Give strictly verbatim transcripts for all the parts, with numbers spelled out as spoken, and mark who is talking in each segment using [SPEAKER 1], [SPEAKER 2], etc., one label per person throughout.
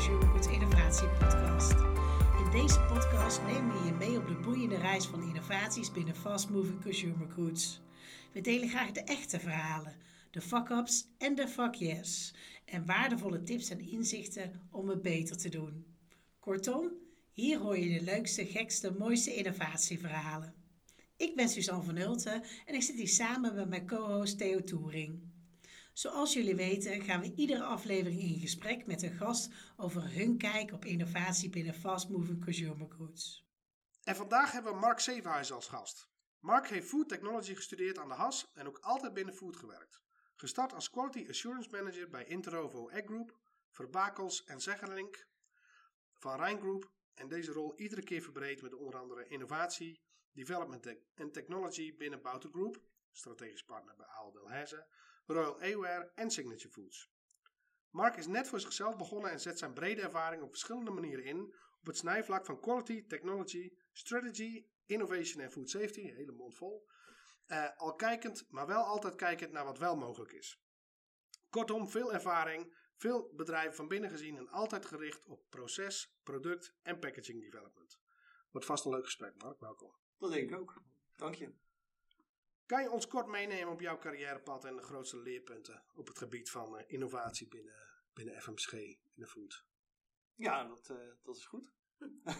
[SPEAKER 1] Consumer Goods Innovatie Podcast. In deze podcast nemen we je mee op de boeiende reis van innovaties binnen fast-moving consumer goods. We delen graag de echte verhalen, de fuck-ups en de fuck-yes en waardevolle tips en inzichten om het beter te doen. Kortom, hier hoor je de leukste, gekste, mooiste innovatieverhalen. Ik ben Suzanne van Hulten en ik zit hier samen met mijn co-host Theo Toering. Zoals jullie weten gaan we iedere aflevering in gesprek met een gast over hun kijk op innovatie binnen fast-moving consumer goods.
[SPEAKER 2] En vandaag hebben we Mark Zevenhuizen als gast. Mark heeft Food Technology gestudeerd aan de H A S en ook altijd binnen food gewerkt. Gestart als Quality Assurance Manager bij Interovo Egg Group, Verbakels en Zeggerlink van Rijn Group. En deze rol iedere keer verbreed met onder andere innovatie, development en technology binnen Bouten Group, strategisch partner bij Ahold Delhaize, Royal Aware en Signature Foods. Mark is net voor zichzelf begonnen en zet zijn brede ervaring op verschillende manieren in op het snijvlak van quality, technology, strategy, innovation en food safety, hele mond vol. Uh, al kijkend, maar wel altijd kijkend naar wat wel mogelijk is. Kortom, veel ervaring, veel bedrijven van binnen gezien en altijd gericht op proces, product en packaging development. Wordt vast een leuk gesprek, Mark. Welkom.
[SPEAKER 3] Dat denk ik ook. Dank je.
[SPEAKER 2] Kan je ons kort meenemen op jouw carrièrepad en de grootste leerpunten op het gebied van uh, innovatie binnen, binnen F M C G, binnen food?
[SPEAKER 3] Ja, dat, uh, dat is goed. uh,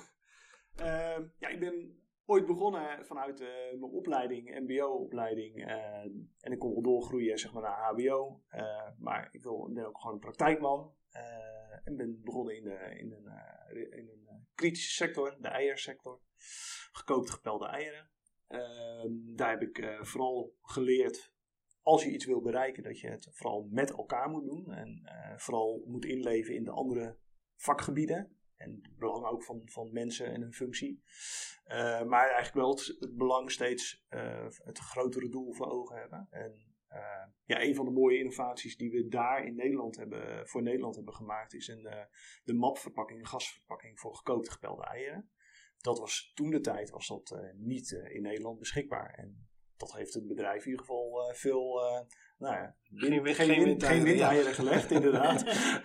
[SPEAKER 3] ja, ik ben ooit begonnen vanuit uh, mijn opleiding, M B O-opleiding. Uh, en ik kon wel doorgroeien zeg maar, naar H B O. Uh, maar ik wil, ben ook gewoon een praktijkman. Uh, en ben begonnen in, de, in een, uh, in een uh, kritische sector, de eiersector. Gekookte gepelde eieren. Uh, daar heb ik uh, vooral geleerd, als je iets wil bereiken, dat je het vooral met elkaar moet doen. En uh, vooral moet inleven in de andere vakgebieden. En het belang ook van, van mensen en hun functie. Uh, maar eigenlijk wel het, het belang steeds uh, het grotere doel voor ogen hebben. En uh, ja, een van de mooie innovaties die we daar in Nederland hebben, voor Nederland hebben gemaakt, is een, uh, de M A P-verpakking, een gasverpakking voor gekookte gepelde eieren. Dat was toen de tijd was dat uh, niet uh, in Nederland beschikbaar. En dat heeft het bedrijf in ieder geval uh, veel, uh, nou ja,
[SPEAKER 2] geen, win,
[SPEAKER 3] geen,
[SPEAKER 2] geen,
[SPEAKER 3] win, geen windeieren ja. gelegd, inderdaad.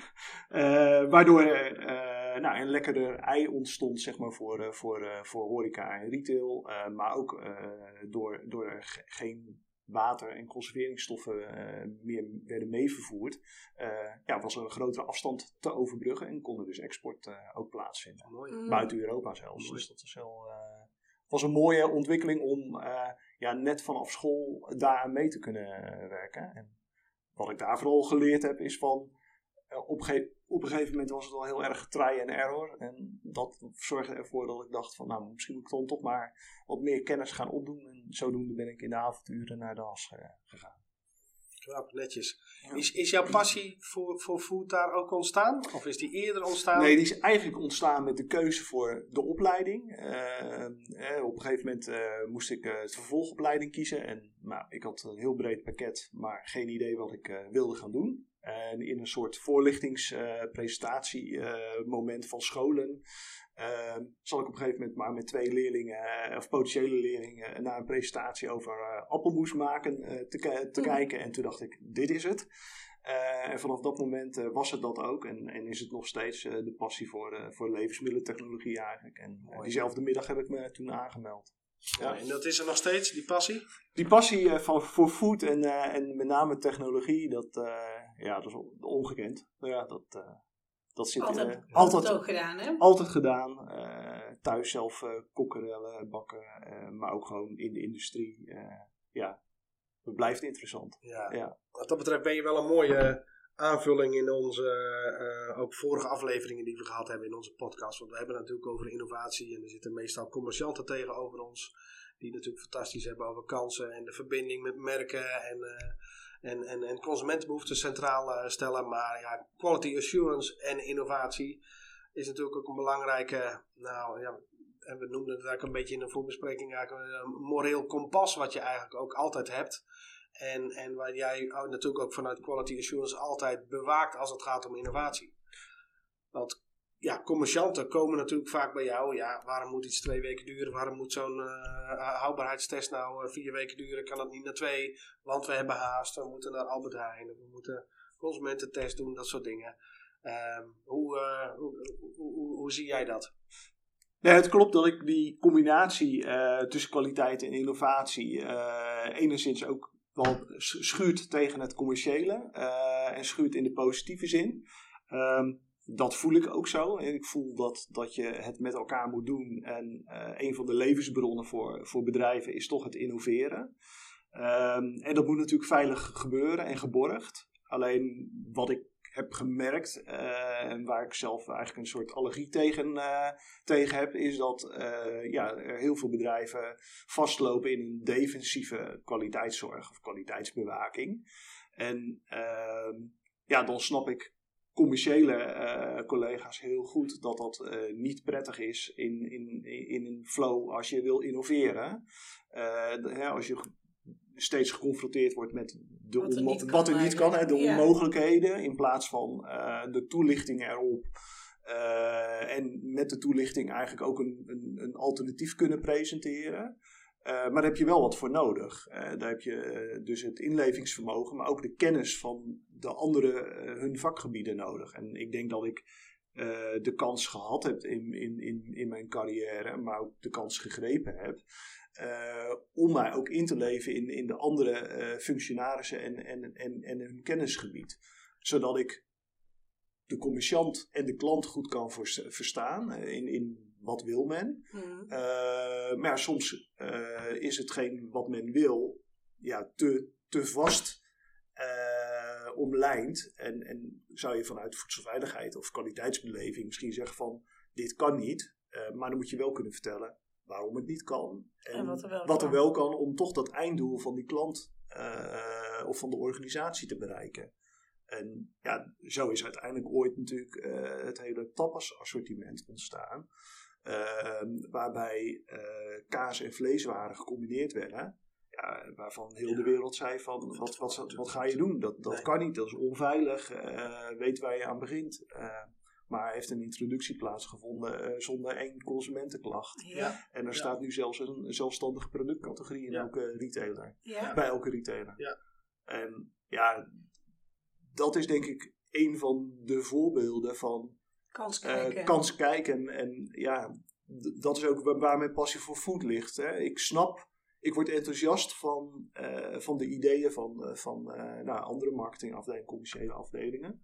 [SPEAKER 3] uh, waardoor uh, nou, een lekkerder ei ontstond, zeg maar, voor, uh, voor, uh, voor horeca en retail. Uh, maar ook uh, door, door er ge- geen water en conserveringsstoffen uh, meer werden meevervoerd, uh, ja, was er een grotere afstand te overbruggen en konden dus export uh, ook plaatsvinden.
[SPEAKER 2] Mooi.
[SPEAKER 3] Mm. Buiten Europa zelfs. Mooi. Dus dat was wel, uh, was een mooie ontwikkeling om uh, ja, net vanaf school daaraan mee te kunnen uh, werken. En wat ik daar vooral geleerd heb is van uh, op, ge- op een gegeven moment was het wel heel erg try and error. En dat zorgde ervoor dat ik dacht van nou misschien moet ik dan toch maar wat meer kennis gaan opdoen. En zodoende ben ik in de avonturen naar de H A S uh, gegaan.
[SPEAKER 2] Knap, netjes. Ja. Is, is jouw passie voor, voor food daar ook ontstaan? Of is die eerder ontstaan?
[SPEAKER 3] Nee, die is eigenlijk ontstaan met de keuze voor de opleiding. Uh, eh, op een gegeven moment uh, moest ik uh, de vervolgopleiding kiezen. En nou, ik had een heel breed pakket, maar geen idee wat ik uh, wilde gaan doen. En in een soort voorlichtingspresentatie-moment uh, uh, van scholen Uh, zal ik op een gegeven moment maar met twee leerlingen, uh, of potentiële leerlingen, uh, naar een presentatie over uh, appelmoes maken uh, te, k- te mm. kijken. En toen dacht ik, dit is het. Uh, en vanaf dat moment uh, was het dat ook. En, en is het nog steeds uh, de passie voor, uh, voor levensmiddelentechnologie eigenlijk. En uh, diezelfde middag heb ik me toen aangemeld.
[SPEAKER 2] Ja, en dat is er nog steeds, die passie?
[SPEAKER 3] Die passie uh, van, voor food en, uh, en met name technologie, dat, uh, ja, dat is ongekend. Ja, dat... Uh, Dat zit,
[SPEAKER 1] altijd,
[SPEAKER 3] uh,
[SPEAKER 1] altijd,
[SPEAKER 3] altijd
[SPEAKER 1] ook gedaan, hè?
[SPEAKER 3] Altijd gedaan. Uh, thuis zelf uh, kokkerellen, bakken, uh, maar ook gewoon in de industrie. Uh, ja, het blijft interessant.
[SPEAKER 2] Ja.
[SPEAKER 3] Ja.
[SPEAKER 2] Wat dat betreft ben je wel een mooie aanvulling in onze uh, ook vorige afleveringen die we gehad hebben in onze podcast. Want we hebben het natuurlijk over innovatie en er zitten meestal commercianten tegenover ons. Die natuurlijk fantastisch hebben over kansen en de verbinding met merken en... Uh, En, en, en consumentenbehoeften centraal uh, stellen. Maar ja, quality assurance en innovatie is natuurlijk ook een belangrijke, nou ja, en we noemden het eigenlijk een beetje in de voorbespreking, eigenlijk een moreel kompas wat je eigenlijk ook altijd hebt. En, en waar jij natuurlijk ook vanuit quality assurance altijd bewaakt als het gaat om innovatie. Want ja, commercianten komen natuurlijk vaak bij jou. Ja, waarom moet iets twee weken duren? Waarom moet zo'n uh, houdbaarheidstest nou uh, vier weken duren? Kan dat niet naar twee? Want we hebben haast. We moeten naar Albert Heijn. We moeten consumententest doen. Dat soort dingen. Uh, hoe, uh, hoe, hoe, hoe, hoe zie jij dat?
[SPEAKER 3] Nee, het klopt dat ik die combinatie uh, tussen kwaliteit en innovatie uh, enigszins ook wel schuurt tegen het commerciële uh, en schuurt in de positieve zin. Um, dat voel ik ook zo. En ik voel dat, dat je het met elkaar moet doen. En uh, een van de levensbronnen voor, voor bedrijven is toch het innoveren. Um, en dat moet natuurlijk veilig gebeuren en geborgd. Alleen wat ik heb gemerkt, uh, en waar ik zelf eigenlijk een soort allergie tegen, uh, tegen heb, is dat uh, ja, er heel veel bedrijven vastlopen in een defensieve kwaliteitszorg of kwaliteitsbewaking. En uh, ja, dan snap ik commerciële uh, collega's heel goed dat dat uh, niet prettig is in, in, in een flow als je wil innoveren. Uh, de, hè, als je steeds geconfronteerd wordt met de
[SPEAKER 1] wat er
[SPEAKER 3] onmo-
[SPEAKER 1] niet kan,
[SPEAKER 3] wat er niet kan hè, de
[SPEAKER 1] ja.
[SPEAKER 3] onmogelijkheden, in plaats van uh, de toelichting erop. Uh, en met de toelichting eigenlijk ook een, een, een alternatief kunnen presenteren. Uh, maar daar heb je wel wat voor nodig. Uh, daar heb je uh, dus het inlevingsvermogen, maar ook de kennis van de andere uh, hun vakgebieden nodig. En ik denk dat ik uh, de kans gehad heb in, in, in, in mijn carrière, maar ook de kans gegrepen heb. Uh, om mij ook in te leven in, in de andere uh, functionarissen en, en, en, en hun kennisgebied. Zodat ik de commerciant en de klant goed kan vers- verstaan uh, in, in wat wil men. Mm. Uh, maar ja, soms uh, is hetgeen wat men wil ja, te, te vast uh, omlijnd. En, en zou je vanuit voedselveiligheid of kwaliteitsbeleving misschien zeggen van dit kan niet. Uh, maar dan moet je wel kunnen vertellen waarom het niet kan. En, en wat, er wel, wat er wel kan om toch dat einddoel van die klant uh, of van de organisatie te bereiken. En ja, zo is uiteindelijk ooit natuurlijk uh, het hele tapas-assortiment ontstaan. Uh, waarbij uh, kaas en vleeswaren gecombineerd werden. Ja, waarvan heel ja. de wereld zei van, wat, wat, wat, wat ga je doen? Dat, dat nee. kan niet, dat is onveilig. Uh, weet waar je aan begint. Uh, Maar er heeft een introductie plaatsgevonden uh, zonder één consumentenklacht. Ja. En er ja. staat nu zelfs een, een zelfstandige productcategorie in ja. elke retailer. Ja. Bij elke retailer. Ja. En ja, dat is denk ik een van de voorbeelden van
[SPEAKER 1] kans kijken.
[SPEAKER 3] Uh, kans kijken. En ja, d- dat is ook waar, waar mijn passie voor food ligt. Hè. Ik snap, ik word enthousiast van, uh, van de ideeën van, uh, van uh, nou, andere marketingafdelingen, commerciële afdelingen.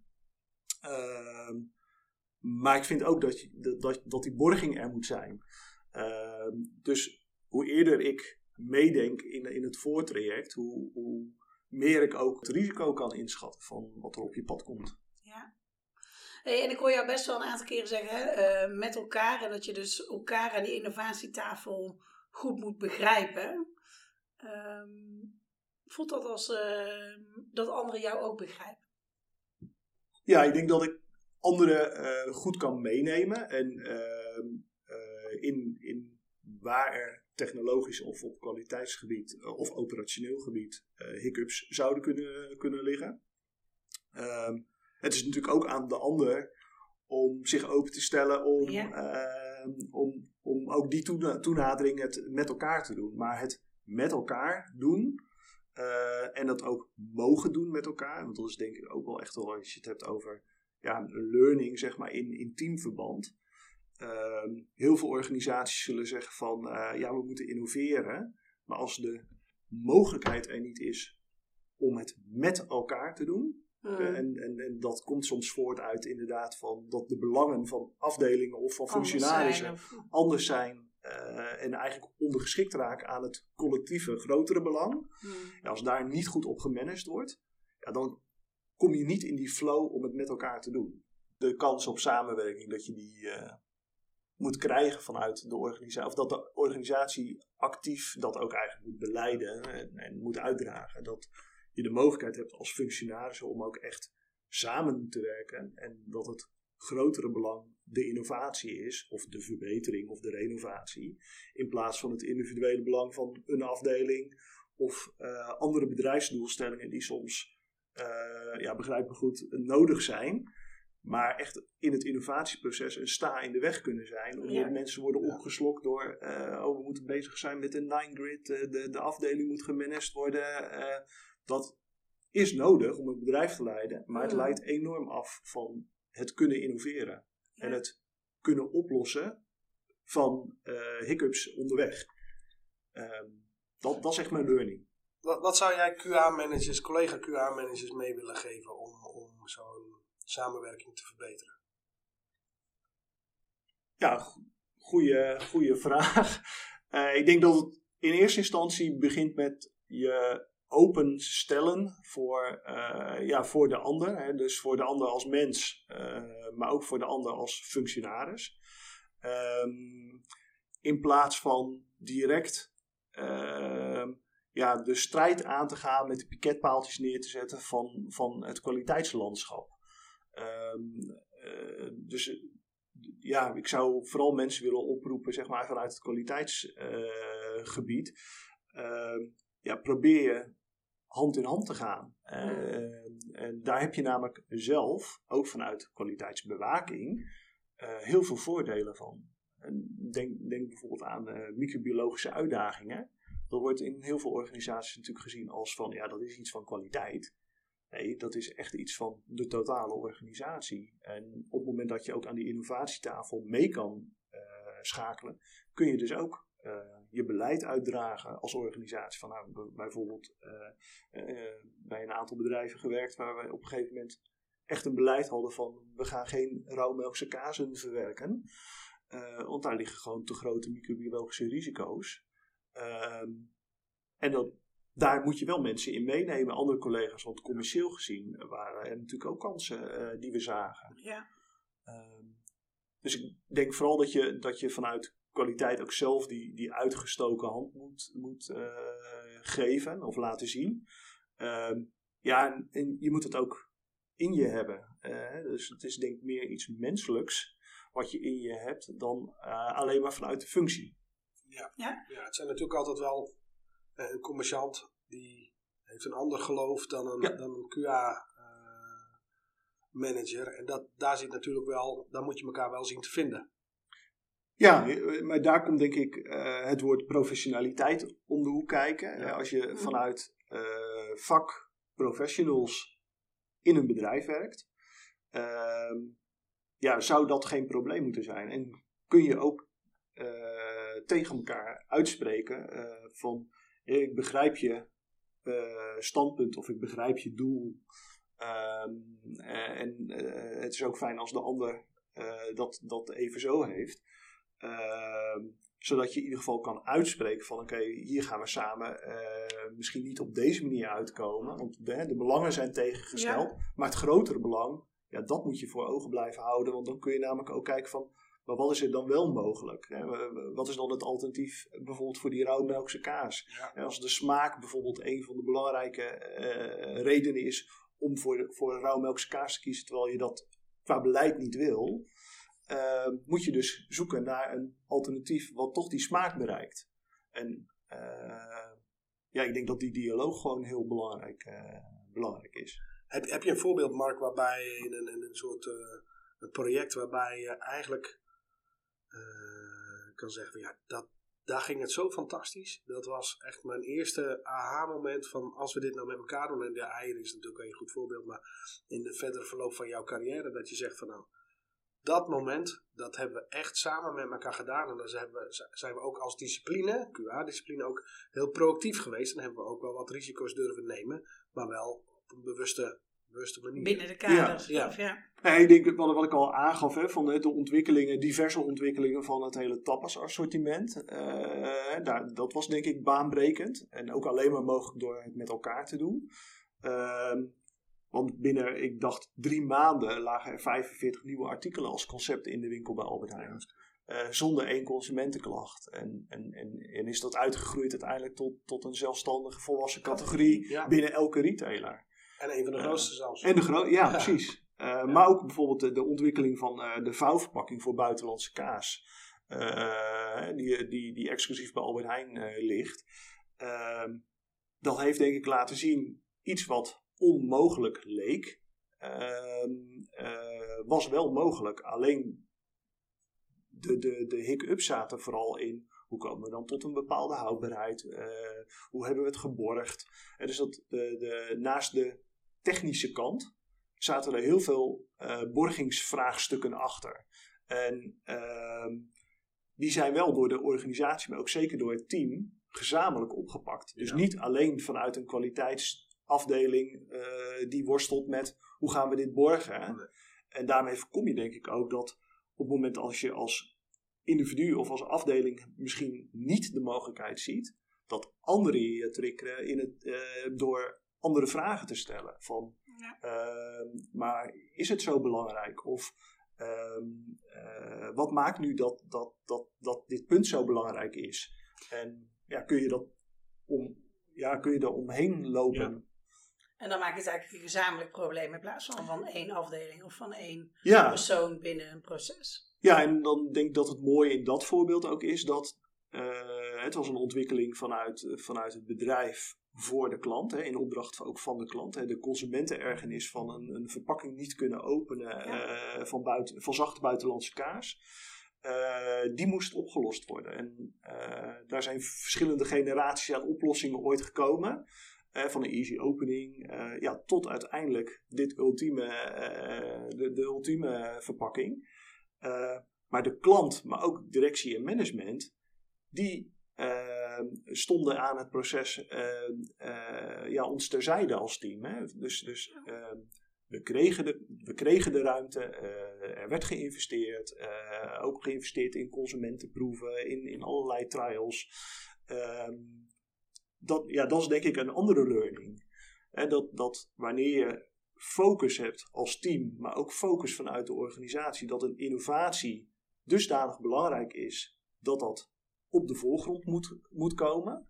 [SPEAKER 3] Uh, Maar ik vind ook dat, je, dat, dat die borging er moet zijn. Uh, dus hoe eerder ik meedenk in, in het voortraject, hoe, hoe meer ik ook het risico kan inschatten van wat er op je pad komt.
[SPEAKER 1] Ja. Hey, en ik hoor jou best wel een aantal keren zeggen, hè, uh, met elkaar. En dat je dus elkaar aan die innovatietafel goed moet begrijpen. Um, voelt dat als uh, dat anderen jou ook begrijpen?
[SPEAKER 3] Ja, ik denk dat ik anderen uh, goed kan meenemen en uh, uh, in, in waar er technologisch of op kwaliteitsgebied uh, of operationeel gebied uh, hiccups zouden kunnen, kunnen liggen. Uh, het is natuurlijk ook aan de ander om zich open te stellen om, ja. uh, om, om ook die toena- toenadering het met elkaar te doen. Maar het met elkaar doen uh, en dat ook mogen doen met elkaar, want dat is denk ik ook wel echt wel als je het hebt over ja, een learning zeg maar in, in teamverband. Uh, heel veel organisaties zullen zeggen van uh, ja, we moeten innoveren. Maar als de mogelijkheid er niet is om het met elkaar te doen. Mm. Uh, en, en, en dat komt soms voort uit inderdaad van dat de belangen van afdelingen of van functionarissen anders zijn, of... anders zijn uh, en eigenlijk ondergeschikt raken aan het collectieve grotere belang. Mm. Ja, als daar niet goed op gemanaged wordt, ja, dan kom je niet in die flow om het met elkaar te doen. De kans op samenwerking, dat je die uh, moet krijgen vanuit de organisatie, of dat de organisatie actief dat ook eigenlijk moet beleiden en, en moet uitdragen. Dat je de mogelijkheid hebt als functionaris om ook echt samen te werken en dat het grotere belang de innovatie is, of de verbetering of de renovatie, in plaats van het individuele belang van een afdeling of uh, andere bedrijfsdoelstellingen die soms Uh, ja, begrijp me goed, nodig zijn. Maar echt in het innovatieproces een sta in de weg kunnen zijn. Omdat ja. mensen worden ja. opgeslokt door, uh, oh, we moeten bezig zijn met een nine grid. Uh, de, de afdeling moet gemanaged worden. Uh, dat is nodig om een bedrijf te leiden. Maar het ja. leidt enorm af van het kunnen innoveren. Ja. En het kunnen oplossen van uh, hiccups onderweg. Um, dat, dat is echt mijn learning.
[SPEAKER 2] Wat, wat zou jij Q A-managers, collega Q A-managers mee willen geven om, om zo'n samenwerking te verbeteren?
[SPEAKER 3] Ja, goede, goede vraag. Uh, ik denk dat het in eerste instantie begint met je openstellen voor, uh, ja, voor de ander. Hè, dus voor de ander als mens, uh, maar ook voor de ander als functionaris. Um, in plaats van direct uh, ja, de strijd aan te gaan met de piketpaaltjes neer te zetten van, van het kwaliteitslandschap. Um, uh, dus ja, ik zou vooral mensen willen oproepen, zeg maar, vanuit het kwaliteitsgebied. Uh, uh, ja, probeer je hand in hand te gaan. Uh, en daar heb je namelijk zelf, ook vanuit kwaliteitsbewaking, uh, heel veel voordelen van. Denk, denk bijvoorbeeld aan uh, microbiologische uitdagingen. Dat wordt in heel veel organisaties natuurlijk gezien als van, ja, dat is iets van kwaliteit. Nee, dat is echt iets van de totale organisatie. En op het moment dat je ook aan die innovatietafel mee kan uh, schakelen, kun je dus ook uh, je beleid uitdragen als organisatie. Van, nou, bijvoorbeeld uh, uh, bij een aantal bedrijven gewerkt waar we op een gegeven moment echt een beleid hadden van, we gaan geen rauwmelkse kazen verwerken. Uh, want daar liggen gewoon te grote microbiologische risico's. Uh, en dat, daar moet je wel mensen in meenemen, andere collega's. Want commercieel gezien waren er natuurlijk ook kansen uh, die we zagen.
[SPEAKER 1] Ja.
[SPEAKER 3] Uh, dus ik denk vooral dat je, dat je vanuit kwaliteit ook zelf die, die uitgestoken hand moet, moet uh, geven of laten zien. Uh, ja, en, en je moet het ook in je hebben. Uh, dus het is denk ik meer iets menselijks wat je in je hebt, dan uh, alleen maar vanuit de functie.
[SPEAKER 2] Ja, ja? ja het zijn natuurlijk altijd wel uh, een commerciant die heeft een ander geloof dan een, ja. dan een Q A-manager. Uh, en dat, daar zit natuurlijk wel, daar moet je elkaar wel zien te vinden.
[SPEAKER 3] Ja, maar daar komt denk ik uh, het woord professionaliteit om de hoek kijken. Ja. Als je vanuit uh, vakprofessionals in een bedrijf werkt, Uh, ja, zou dat geen probleem moeten zijn. En kun je ook uh, tegen elkaar uitspreken uh, van, hey, ik begrijp je uh, standpunt of ik begrijp je doel. Um, uh, en uh, het is ook fijn als de ander uh, dat, dat even zo heeft. Uh, zodat je in ieder geval kan uitspreken van, oké, okay, hier gaan we samen uh, misschien niet op deze manier uitkomen. Want de, de belangen zijn tegengesteld. Ja. Maar het grotere belang, ja, dat moet je voor ogen blijven houden. Want dan kun je namelijk ook kijken van, maar wat is er dan wel mogelijk? Hè? Wat is dan het alternatief bijvoorbeeld voor die rauwmelkse kaas? Ja. Als de smaak bijvoorbeeld een van de belangrijke uh, redenen is om voor, de, voor een rauwmelkse kaas te kiezen, terwijl je dat qua beleid niet wil, uh, moet je dus zoeken naar een alternatief wat toch die smaak bereikt. En uh, ja, ik denk dat die dialoog gewoon heel belangrijk, uh, belangrijk is.
[SPEAKER 2] Heb, heb je een voorbeeld, Mark, waarbij in een, in een soort uh, een project waarbij je eigenlijk uh, kan zeggen, ja, dat, daar ging het zo fantastisch. Dat was echt mijn eerste aha-moment van, als we dit nou met elkaar doen, en de eieren is natuurlijk een goed voorbeeld, maar in de verdere verloop van jouw carrière, dat je zegt van, nou, dat moment, dat hebben we echt samen met elkaar gedaan. En dan zijn we, zijn we ook als discipline, Q A-discipline, ook heel proactief geweest. En hebben we ook wel wat risico's durven nemen, maar wel op een bewuste, bewuste manier.
[SPEAKER 1] Binnen de kaders.
[SPEAKER 3] Ja.
[SPEAKER 1] Of, ja.
[SPEAKER 3] Nee, ik denk wat, wat ik al aangaf, hè, van de ontwikkelingen, diverse ontwikkelingen van het hele tapas-assortiment. Uh, daar, dat was denk ik baanbrekend. En ook alleen maar mogelijk door het met elkaar te doen. Uh, Want binnen, ik dacht, drie maanden lagen er vijfenveertig nieuwe artikelen als concept in de winkel bij Albert Heijn. Uh, zonder één consumentenklacht. En, en, en, en is dat uitgegroeid uiteindelijk tot, tot een zelfstandige volwassen categorie ja. binnen elke retailer.
[SPEAKER 2] En een van de grootste uh, zelfs.
[SPEAKER 3] En de gro- ja, ja, precies. Uh, ja. Maar ook bijvoorbeeld de, de ontwikkeling van uh, de vouwverpakking voor buitenlandse kaas. Uh, die, die, die exclusief bij Albert Heijn uh, ligt. Uh, dat heeft denk ik laten zien iets wat onmogelijk leek, uh, uh, was wel mogelijk. Alleen de, de, de hiccups zaten vooral in, hoe komen we dan tot een bepaalde houdbaarheid? Uh, hoe hebben we het geborgd? Uh, dus dat de, de, naast de technische kant zaten er heel veel uh, borgingsvraagstukken achter. En uh, die zijn wel door de organisatie, maar ook zeker door het team, gezamenlijk opgepakt. Dus ja. niet alleen vanuit een kwaliteitsafdeling uh, die worstelt met hoe gaan we dit borgen. Nee. En daarmee voorkom je denk ik ook dat op het moment als je als individu of als afdeling misschien niet de mogelijkheid ziet, dat anderen je triggeren in het, uh, door andere vragen te stellen. Van, ja. uh, maar is het zo belangrijk? Of uh, uh, wat maakt nu dat, dat, dat, dat dit punt zo belangrijk is? En ja, kun je dat om, ja, kun je er omheen lopen? Ja.
[SPEAKER 1] En dan maak je het eigenlijk een gezamenlijk probleem in plaats van van één afdeling of van één
[SPEAKER 3] ja.
[SPEAKER 1] persoon binnen een proces.
[SPEAKER 3] Ja, en dan denk ik dat het mooie in dat voorbeeld ook is dat uh, het was een ontwikkeling vanuit, uh, vanuit het bedrijf voor de klant, hè, in opdracht ook van de klant. Hè, de consumentenergernis van een, een verpakking niet kunnen openen ja. uh, van, buiten, van zachte buitenlandse kaas. Uh, die moest opgelost worden. En uh, daar zijn verschillende generaties aan oplossingen ooit gekomen. Uh, van een easy opening uh, ja, tot uiteindelijk dit ultieme, uh, de, de ultieme verpakking. Uh, maar de klant, maar ook directie en management, die uh, stonden aan het proces uh, uh, ja, ons terzijde als team. Hè? Dus, dus uh, we, kregen de, we kregen de ruimte, uh, er werd geïnvesteerd, uh, ook geïnvesteerd in consumentenproeven, in, in allerlei trials. Uh, dat, ja, dat is denk ik een andere learning. Hè? Dat, dat wanneer je focus hebt als team, maar ook focus vanuit de organisatie, dat een innovatie dusdanig belangrijk is, dat dat op de voorgrond moet, moet komen.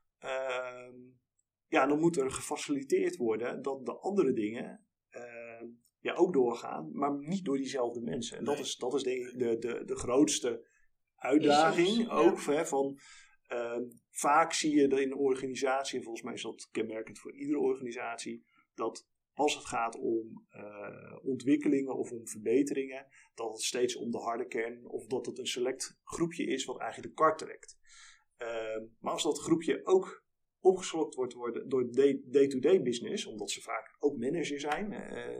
[SPEAKER 3] Uh, ja, dan moet er gefaciliteerd worden dat de andere dingen uh, ja, ook doorgaan, maar niet door diezelfde mensen. En nee. dat is, dat is denk ik de, de, de grootste uitdaging is, ook ja. hè, van uh, vaak zie je in een organisatie, en volgens mij is dat kenmerkend voor iedere organisatie, dat als het gaat om uh, ontwikkelingen of om verbeteringen, dat het steeds om de harde kern of dat het een select groepje is wat eigenlijk de kar trekt. Uh, maar als dat groepje ook opgeslokt wordt worden door day-to-day business, omdat ze vaak ook manager zijn, uh,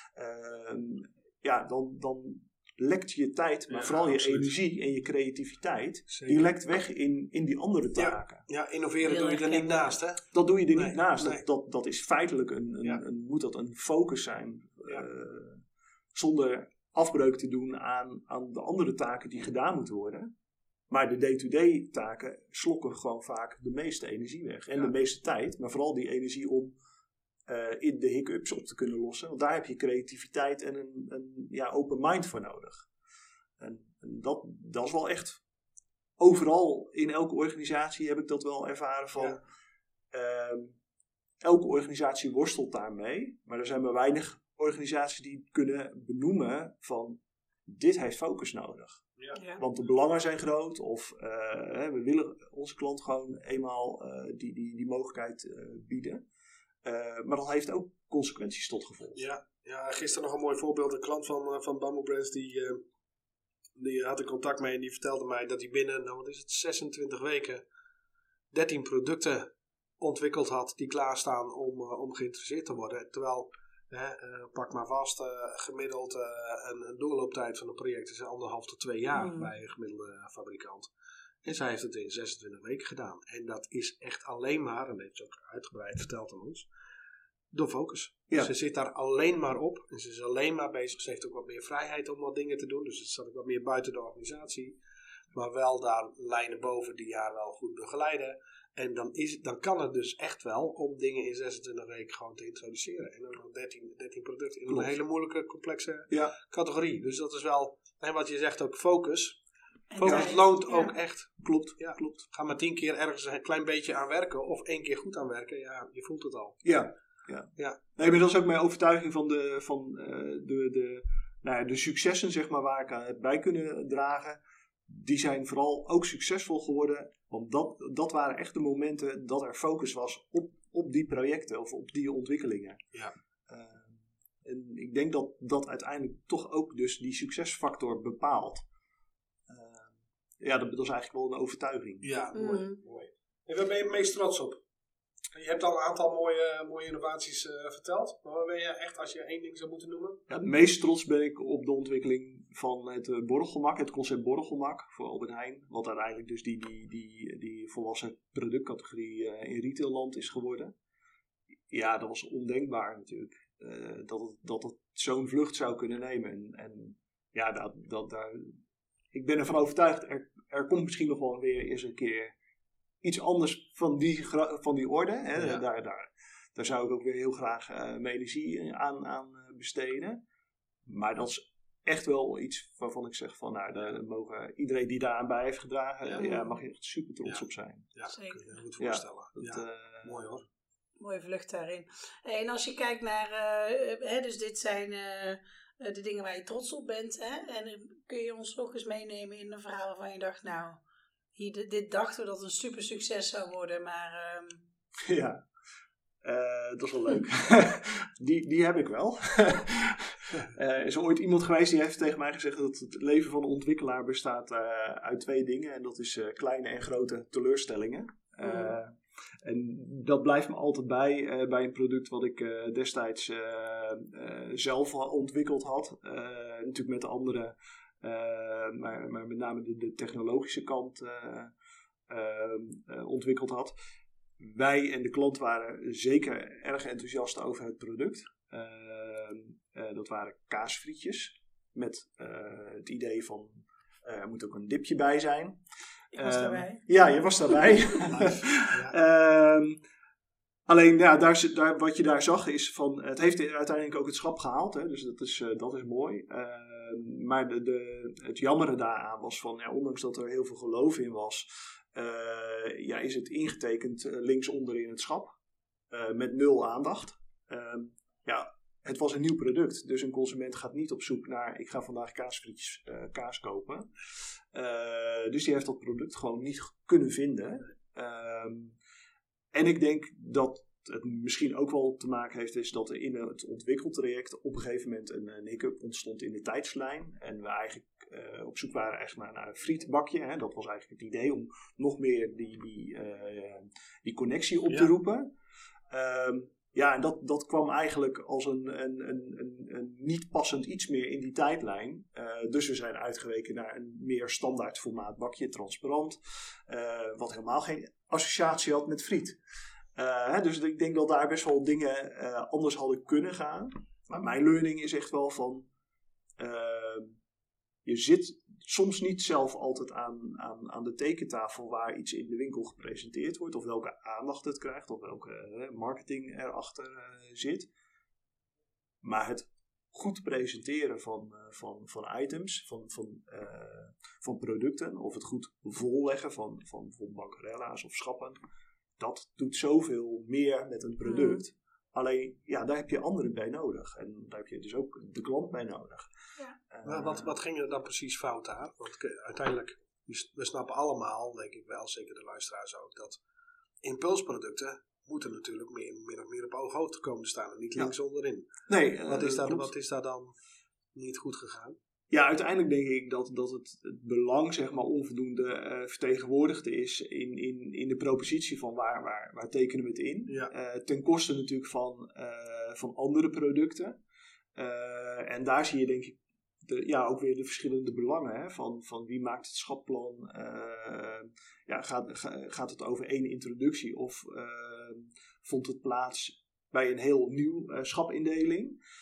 [SPEAKER 3] uh, ja, dan, dan lekt je tijd, maar ja, vooral je absoluut. energie en je creativiteit, Zeker. die lekt weg in, in die andere taken.
[SPEAKER 2] Ja, ja innoveren Heel doe je er niet naast, hè?
[SPEAKER 3] Dat doe je er nee, niet naast. Nee. Dat, dat, dat is feitelijk een, een, ja. een, moet dat een focus zijn, ja. uh, zonder afbreuk te doen aan, aan de andere taken die gedaan moeten worden. Maar de day-to-day taken slokken gewoon vaak de meeste energie weg. En ja. de meeste tijd, maar vooral die energie om Uh, in de hiccups op te kunnen lossen. Want daar heb je creativiteit en een, een ja, open mind voor nodig. En, en dat, dat is wel echt overal in elke organisatie heb ik dat wel ervaren van ja. uh, elke organisatie worstelt daarmee. Maar er zijn maar weinig organisaties die kunnen benoemen van dit heeft focus nodig. Ja. Ja. Want de belangen zijn groot of uh, we willen onze klant gewoon eenmaal uh, die, die, die mogelijkheid uh, bieden. Uh, maar dat heeft ook consequenties tot gevolg.
[SPEAKER 2] Ja, ja, gisteren nog een mooi voorbeeld. Een klant van, uh, van Bamboo Brands, die, uh, die had ik contact mee en die vertelde mij dat hij binnen, nou wat is het, zesentwintig weken dertien producten ontwikkeld had die klaarstaan om, uh, om geïnteresseerd te worden. Terwijl, uh, uh, pak maar vast, uh, gemiddeld uh, een, een doorlooptijd van een project is anderhalf tot twee jaar mm. bij een gemiddelde fabrikant. En zij heeft het in zesentwintig weken gedaan. En dat is echt alleen maar, en dat heeft ze ook uitgebreid verteld aan ons, door focus. Ja. Dus ze zit daar alleen maar op. En ze is alleen maar bezig. Ze heeft ook wat meer vrijheid om wat dingen te doen. Dus het staat ook wat meer buiten de organisatie. Maar wel daar lijnen boven die haar wel goed begeleiden. En dan, is, dan kan het dus echt wel om dingen in zesentwintig weken gewoon te introduceren. En ook nog dertien, dertien producten in Klopt. een hele moeilijke, complexe ja. categorie. Dus dat is wel, en wat je zegt ook, focus. Focus ja, loont ja. ook echt.
[SPEAKER 3] Klopt,
[SPEAKER 2] ja.
[SPEAKER 3] klopt.
[SPEAKER 2] Ga maar tien keer ergens een klein beetje aan werken. Of één keer goed aan werken. Ja, je voelt het al.
[SPEAKER 3] Ja. ja. ja. Nee, maar dat is ook mijn overtuiging van de, van, uh, de, de, nou ja, de successen zeg maar, waar ik aan heb bij kunnen dragen. Die zijn vooral ook succesvol geworden. Want dat, dat waren echt de momenten dat er focus was op, op die projecten. Of op die ontwikkelingen.
[SPEAKER 2] Ja.
[SPEAKER 3] Uh, en ik denk dat dat uiteindelijk toch ook dus die succesfactor bepaalt. Ja, dat, dat is eigenlijk wel een overtuiging.
[SPEAKER 2] Ja, mooi. Mm. mooi. En waar ben je het meest trots op? Je hebt al een aantal mooie, mooie innovaties uh, verteld. Maar waar ben ben je echt, als je één ding zou moeten noemen?
[SPEAKER 3] Ja, het meest trots ben ik op de ontwikkeling van het uh, borrelgemak, het concept borrelgemak voor Albert Heijn. Wat uiteindelijk dus die, die, die, die volwassen productcategorie uh, in retailland is geworden. Ja, dat was ondenkbaar natuurlijk. Uh, dat, het, dat het zo'n vlucht zou kunnen nemen. En, en ja, dat, dat, daar, ik ben ervan overtuigd, er, er komt misschien nog wel weer eens een keer iets anders van die, van die orde. Hè? Ja. Daar, daar, daar zou ik ook weer heel graag uh, mijn energie aan, aan besteden. Maar dat is echt wel iets waarvan ik zeg van, nou, daar mogen iedereen die daaraan bij heeft gedragen, ja, ja mag je echt super trots
[SPEAKER 2] ja.
[SPEAKER 3] op zijn.
[SPEAKER 2] Ja, dat kun je me goed voorstellen. Ja, dat, ja. Uh, mooi hoor.
[SPEAKER 1] Mooie vlucht daarin. En als je kijkt naar, uh, hè, dus dit zijn uh, de dingen waar je trots op bent. Hè? En uh, kun je ons ook eens meenemen in een verhaal waarvan je dacht, nou, hier, dit dachten we dat het een super succes zou worden, maar... Um...
[SPEAKER 3] Ja, uh, dat is wel leuk. die, die heb ik wel. uh, is er ooit iemand geweest die heeft tegen mij gezegd dat het leven van een ontwikkelaar bestaat uh, uit twee dingen. En dat is uh, kleine en grote teleurstellingen. Uh, mm. En dat blijft me altijd bij, uh, bij een product wat ik uh, destijds uh, uh, zelf ontwikkeld had. Uh, natuurlijk met de andere, uh, maar, maar met name de, de technologische kant uh, uh, uh, ontwikkeld had. Wij en de klant waren zeker erg enthousiast over het product. Uh, uh, dat waren kaasfrietjes met uh, het idee van uh, er moet ook een dipje bij zijn.
[SPEAKER 1] Ik was daarbij.
[SPEAKER 3] Uh, ja, je was daarbij. ja. um, alleen ja, daar, daar, wat je daar zag is van, het heeft uiteindelijk ook het schap gehaald. Hè, dus dat is, uh, dat is mooi. Uh, maar de, de, het jammere daaraan was van, ja, ondanks dat er heel veel geloof in was, uh, ja, is het ingetekend uh, linksonder in het schap. Uh, met nul aandacht. Uh, ja, het was een nieuw product. Dus een consument gaat niet op zoek naar, ik ga vandaag kaasfrietjes uh, kaas kopen. Uh, dus die heeft dat product gewoon niet kunnen vinden. Um, en ik denk dat het misschien ook wel te maken heeft is dat er in het ontwikkeltraject op een gegeven moment een, een hiccup ontstond in de tijdslijn. En we eigenlijk uh, op zoek waren echt naar, naar een frietbakje. Hè. Dat was eigenlijk het idee om nog meer die, die, uh, die connectie op ja. te roepen. Um, Ja, en dat, dat kwam eigenlijk als een, een, een, een, een niet passend iets meer in die tijdlijn. Uh, dus we zijn uitgeweken naar een meer standaard formaat bakje, transparant. Uh, wat helemaal geen associatie had met friet. Uh, hè, dus ik denk dat daar best wel dingen uh, anders hadden kunnen gaan. Maar mijn learning is echt wel van... Uh, je zit soms niet zelf altijd aan, aan, aan de tekentafel waar iets in de winkel gepresenteerd wordt. Of welke aandacht het krijgt. Of welke uh, marketing erachter uh, zit. Maar het goed presenteren van, uh, van, van items, van, van, uh, van producten. Of het goed volleggen van, van bijvoorbeeld bancarella's of schappen. Dat doet zoveel meer met een product. Mm. Alleen, ja, daar heb je anderen bij nodig. En daar heb je dus ook de klant bij nodig.
[SPEAKER 1] Ja.
[SPEAKER 2] Uh, maar wat, wat ging er dan precies fout aan? Want uiteindelijk, we snappen allemaal, denk ik wel, zeker de luisteraars ook, dat impulsproducten moeten natuurlijk meer, meer of meer op ooghoogte komen staan en niet links ja. onderin.
[SPEAKER 3] Nee, uh,
[SPEAKER 2] wat, is daar, wat is daar dan niet goed gegaan?
[SPEAKER 3] Ja, uiteindelijk denk ik dat, dat het, het belang zeg maar onvoldoende uh, vertegenwoordigd is in, in, in de propositie van waar, waar, waar tekenen we het in. Ja. Uh, ten koste natuurlijk van, uh, van andere producten. Uh, en daar zie je denk ik de, ja, ook weer de verschillende belangen. Hè, van, van wie maakt het schapplan? Uh, ja, gaat, ga, gaat het over één introductie of uh, vond het plaats bij een heel nieuw uh, schapindeling?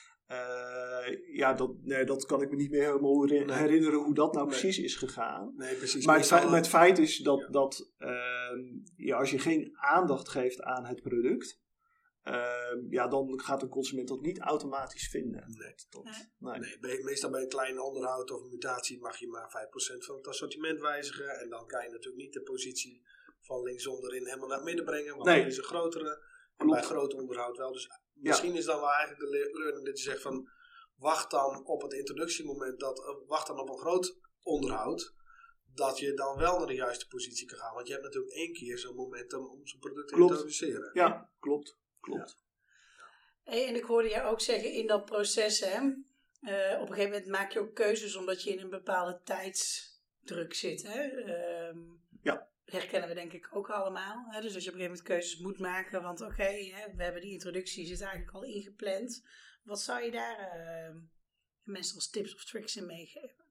[SPEAKER 3] Uh, ja, dat, nee, dat kan ik me niet meer helemaal herinneren hoe dat nou precies nee. is gegaan.
[SPEAKER 2] Nee, precies.
[SPEAKER 3] Maar het feit, maar het feit is dat, ja. dat uh, ja, als je geen aandacht geeft aan het product, uh, ja, dan gaat een consument dat niet automatisch vinden.
[SPEAKER 2] Nee.
[SPEAKER 3] Dat,
[SPEAKER 2] nee. nee. nee meestal bij een klein onderhoud of een mutatie mag je maar vijf procent van het assortiment wijzigen. En dan kan je natuurlijk niet de positie van links onderin helemaal naar het midden brengen, want nee. dan is een grotere. En bij groot onderhoud wel. Dus misschien ja. is dan wel eigenlijk de learning dat je zegt van wacht dan op het introductiemoment, dat, uh, wacht dan op een groot onderhoud, dat je dan wel naar de juiste positie kan gaan. Want je hebt natuurlijk één keer zo'n momentum om zo'n product te
[SPEAKER 3] klopt.
[SPEAKER 2] introduceren.
[SPEAKER 3] Ja, klopt. klopt.
[SPEAKER 1] Ja. Hey, en ik hoorde jou ook zeggen in dat proces, hè, uh, op een gegeven moment maak je ook keuzes omdat je in een bepaalde tijdsdruk zit. Hè? Uh,
[SPEAKER 3] ja.
[SPEAKER 1] Dat herkennen we denk ik ook allemaal. Hè? Dus als je op een gegeven moment keuzes moet maken. Want oké, okay, we hebben die introductie zit eigenlijk al ingepland. Wat zou je daar uh, mensen als tips of tricks in meegeven?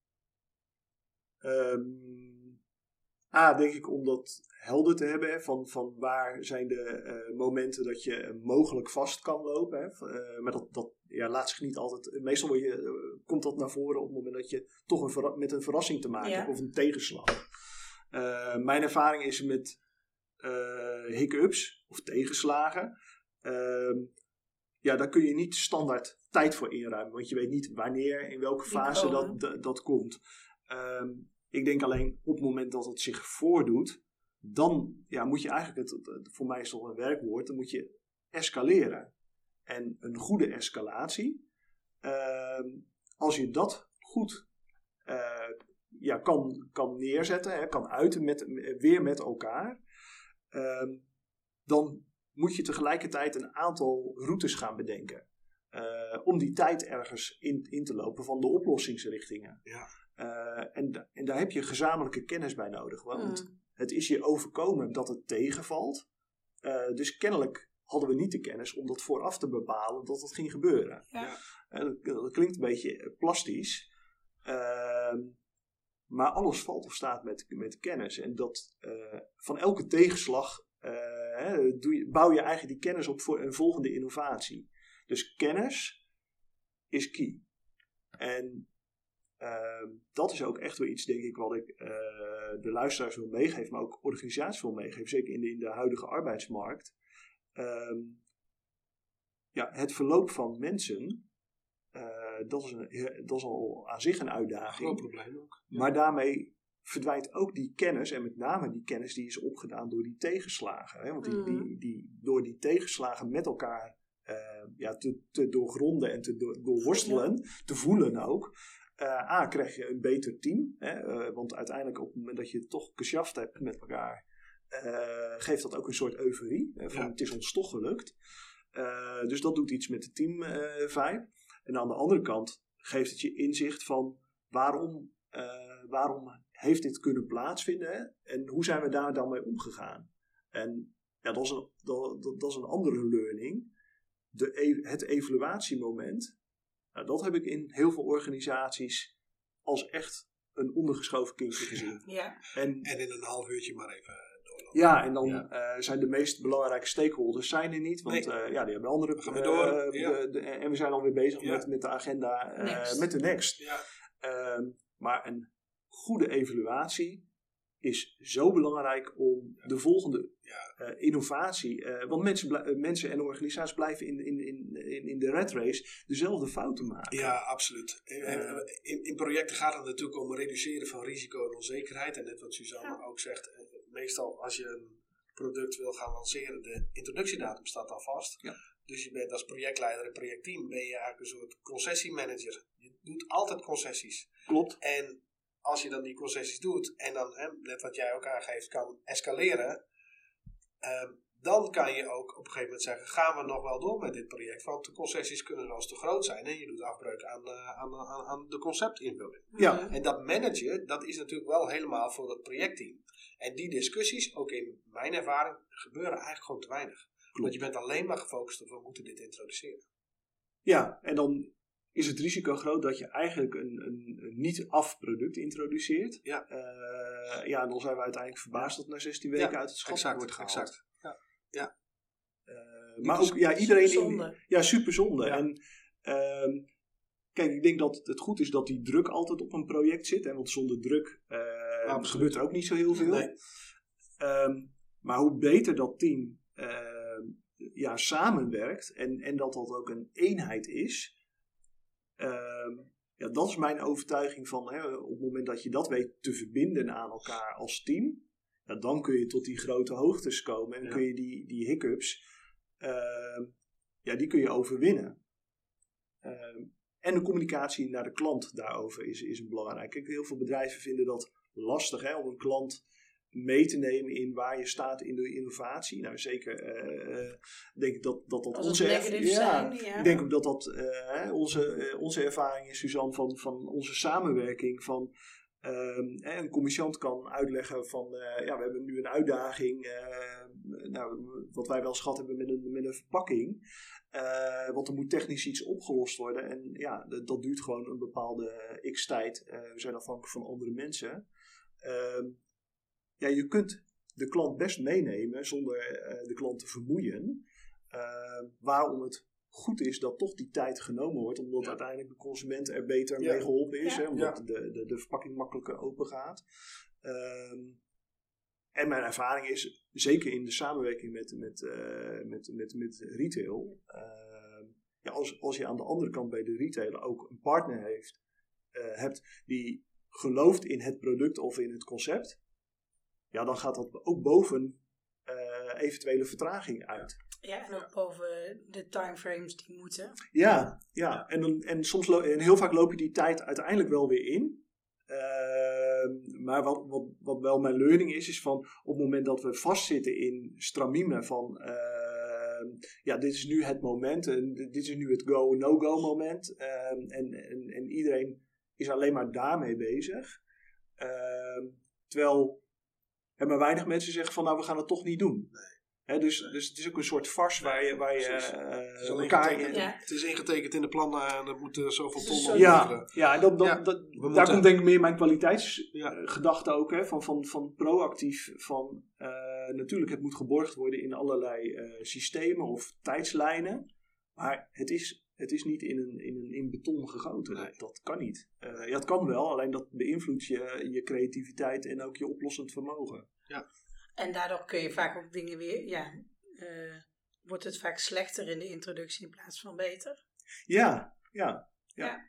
[SPEAKER 3] Um, A, denk ik om dat helder te hebben. Hè, van, van waar zijn de uh, momenten dat je uh, mogelijk vast kan lopen. Hè, uh, maar dat, dat ja, laat zich niet altijd... Meestal word je, uh, komt dat naar voren op het moment dat je toch een verra- met een verrassing te maken ja. hebt. Of een tegenslag. Uh, mijn ervaring is met uh, hiccups of tegenslagen. Uh, ja, daar kun je niet standaard tijd voor inruimen. Want je weet niet wanneer, in welke fase dat, dat, dat komt. Uh, ik denk alleen op het moment dat het zich voordoet. Dan ja, moet je eigenlijk, het, het, voor mij is het al een werkwoord. Dan moet je escaleren. En een goede escalatie. Uh, als je dat goed... Uh, Ja, kan, kan neerzetten, hè, kan uiten met, weer met elkaar. Um, dan moet je tegelijkertijd een aantal routes gaan bedenken. Uh, om die tijd ergens in, in te lopen van de oplossingsrichtingen.
[SPEAKER 2] Ja.
[SPEAKER 3] Uh, en, en daar heb je gezamenlijke kennis bij nodig. Want
[SPEAKER 1] mm. het
[SPEAKER 3] is je overkomen dat het tegenvalt. Uh, dus kennelijk hadden we niet de kennis om dat vooraf te bepalen dat het ging gebeuren.
[SPEAKER 1] Ja.
[SPEAKER 3] Uh, dat, dat klinkt een beetje plastisch. Uh, Maar alles valt of staat met, met kennis. En dat uh, van elke tegenslag uh, hè, doe je, bouw je eigenlijk die kennis op voor een volgende innovatie. Dus kennis is key. En uh, dat is ook echt wel iets, denk ik, wat ik uh, de luisteraars wil meegeven. Maar ook organisaties wil meegeven. Zeker in de, in de huidige arbeidsmarkt. Um, ja, het verloop van mensen... Uh, dat, is een, dat is al aan zich een uitdaging.
[SPEAKER 2] Groot probleem ook.
[SPEAKER 3] Ja. Maar daarmee verdwijnt ook die kennis. En met name die kennis die is opgedaan door die tegenslagen. Hè? Want die, mm. die, die, door die tegenslagen met elkaar uh, ja, te, te doorgronden en te do- doorworstelen. Ja. Te voelen ook. Uh, A, krijg je een beter team. Hè? Uh, want uiteindelijk op het moment dat je toch geschaft hebt met elkaar. Uh, geeft dat ook een soort euforie. Uh, van ja. Het is ons toch gelukt. Uh, dus dat doet iets met de team uh, vibe. En aan de andere kant geeft het je inzicht van waarom, uh, waarom heeft dit kunnen plaatsvinden hè? En hoe zijn we daar dan mee omgegaan. En ja, dat, is een, dat, dat is een andere learning. De e- het evaluatiemoment, nou, dat heb ik in heel veel organisaties als echt een ondergeschoven kindje gezien.
[SPEAKER 1] Ja.
[SPEAKER 2] En, en in een half uurtje maar even...
[SPEAKER 3] Ja, en dan ja. Uh, zijn de meest belangrijke stakeholders zijn er niet. Want nee. uh, ja, die hebben andere...
[SPEAKER 2] We gaan we door.
[SPEAKER 3] Uh,
[SPEAKER 2] ja.
[SPEAKER 3] de, de, en we zijn alweer bezig ja. met, met de agenda, uh,
[SPEAKER 1] next.
[SPEAKER 3] met de next.
[SPEAKER 2] Ja.
[SPEAKER 3] Uh, maar een goede evaluatie is zo belangrijk om ja. de volgende uh, innovatie... Uh, want mensen, bl- mensen en organisaties blijven in, in, in, in, in de rat race dezelfde fouten maken.
[SPEAKER 2] Ja, absoluut. Uh, in, in projecten gaat het natuurlijk om het reduceren van risico en onzekerheid. En net wat Suzanne ja. ook zegt... Meestal als je een product wil gaan lanceren, de introductiedatum staat al vast.
[SPEAKER 3] Ja.
[SPEAKER 2] Dus je bent als projectleider en projectteam ben je eigenlijk een soort concessiemanager. Je doet altijd concessies.
[SPEAKER 3] Klopt.
[SPEAKER 2] En als je dan die concessies doet en dan, hè, net wat jij ook aangeeft, kan escaleren. Um, dan kan je ook op een gegeven moment zeggen, gaan we nog wel door met dit project? Want de concessies kunnen wel eens te groot zijn. En je doet afbreuk aan, uh, aan, aan, aan de conceptinvulling.
[SPEAKER 3] Ja.
[SPEAKER 2] En dat managen, dat is natuurlijk wel helemaal voor het projectteam. En die discussies, ook in mijn ervaring, gebeuren eigenlijk gewoon te weinig. Klopt. Want je bent alleen maar gefocust op, we moeten dit introduceren.
[SPEAKER 3] Ja, en dan is het risico groot dat je eigenlijk een, een, een niet-af product introduceert.
[SPEAKER 2] Ja.
[SPEAKER 3] Uh, ja, en dan zijn we uiteindelijk verbaasd dat na zestien weken ja, uit het schap
[SPEAKER 2] exact,
[SPEAKER 3] wordt gehaald.
[SPEAKER 2] Exact. Ja. Ja.
[SPEAKER 3] Uh, maar ook, ja, iedereen...
[SPEAKER 1] Zonde.
[SPEAKER 3] Ja, super zonde.
[SPEAKER 2] Ja.
[SPEAKER 3] En... Uh, Kijk, ik denk dat het goed is dat die druk altijd op een project zit. Hè, want zonder druk uh, gebeurt er ook niet zo heel veel.
[SPEAKER 2] Nee.
[SPEAKER 3] Um, maar hoe beter dat team uh, ja, samenwerkt en, en dat dat ook een eenheid is. Um, ja, dat is mijn overtuiging van hè, op het moment dat je dat weet te verbinden aan elkaar als team. Ja, dan kun je tot die grote hoogtes komen. En ja. kun je die, die hiccups, uh, ja, die kun je overwinnen. Uh, En de communicatie naar de klant daarover is, is een belangrijk. Kijk, heel veel bedrijven vinden dat lastig hè, om een klant mee te nemen in waar je staat in de innovatie. Nou, zeker uh, denk ik dat dat, dat onze ervaring is. Ja, ja. Ik denk ook dat dat uh, onze, uh, onze ervaring is, Suzanne, van, van onze samenwerking. Van Um, een commerciant kan uitleggen van, uh, ja, we hebben nu een uitdaging, uh, nou, wat wij wel schat hebben met een, met een verpakking. Uh, want er moet technisch iets opgelost worden. En ja, d- dat duurt gewoon een bepaalde x tijd. Uh, we zijn afhankelijk van andere mensen. Uh, ja, je kunt de klant best meenemen zonder uh, de klant te vermoeien. Uh, waarom het goed is dat toch die tijd genomen wordt. Omdat ja. uiteindelijk de consument er beter ja. mee geholpen is. Ja. Hè, omdat ja. de, de, de verpakking makkelijker open gaat. Um, en mijn ervaring is, zeker in de samenwerking met, met, uh, met, met, met retail. Uh, ja, als, als je aan de andere kant bij de retailer ook een partner heeft, uh, hebt die gelooft in het product of in het concept. Ja, dan gaat dat ook boven uh, eventuele vertraging uit.
[SPEAKER 1] Ja, en ook boven de timeframes die moeten.
[SPEAKER 3] Ja, ja. En, dan, en, soms lo- en heel vaak loop je die tijd uiteindelijk wel weer in. Uh, maar wat, wat, wat wel mijn learning is, is van op het moment dat we vastzitten in stramiemen van uh, ja, dit is nu het moment en dit is nu het go, no-go moment. Uh, en, en, en iedereen is alleen maar daarmee bezig. Uh, terwijl er maar weinig mensen zeggen van nou, we gaan het toch niet doen.
[SPEAKER 2] Nee.
[SPEAKER 3] He, dus, dus het is ook een soort vars waar je, waar je
[SPEAKER 2] uh,
[SPEAKER 3] elkaar in...
[SPEAKER 2] Ja. Het is ingetekend in de plannen en er moeten zoveel tonnen...
[SPEAKER 3] Ja, ja, en dat, dat,
[SPEAKER 2] ja,
[SPEAKER 3] dat, daar
[SPEAKER 2] moeten...
[SPEAKER 3] komt denk ik meer mijn kwaliteitsgedachte
[SPEAKER 2] ja.
[SPEAKER 3] ook. Hè, van, van, van proactief, van uh, natuurlijk het moet geborgd worden in allerlei uh, systemen of tijdslijnen. Maar het is, het is niet in, een, in, een, in beton gegoten. Nee. Dat, dat kan niet. Uh, ja, het kan wel, alleen dat beïnvloedt je, je creativiteit en ook je oplossend vermogen.
[SPEAKER 2] Ja.
[SPEAKER 1] En daardoor kun je vaak ook dingen weer, ja, uh, wordt het vaak slechter in de introductie in plaats van beter.
[SPEAKER 3] Ja, ja, ja.
[SPEAKER 1] ja.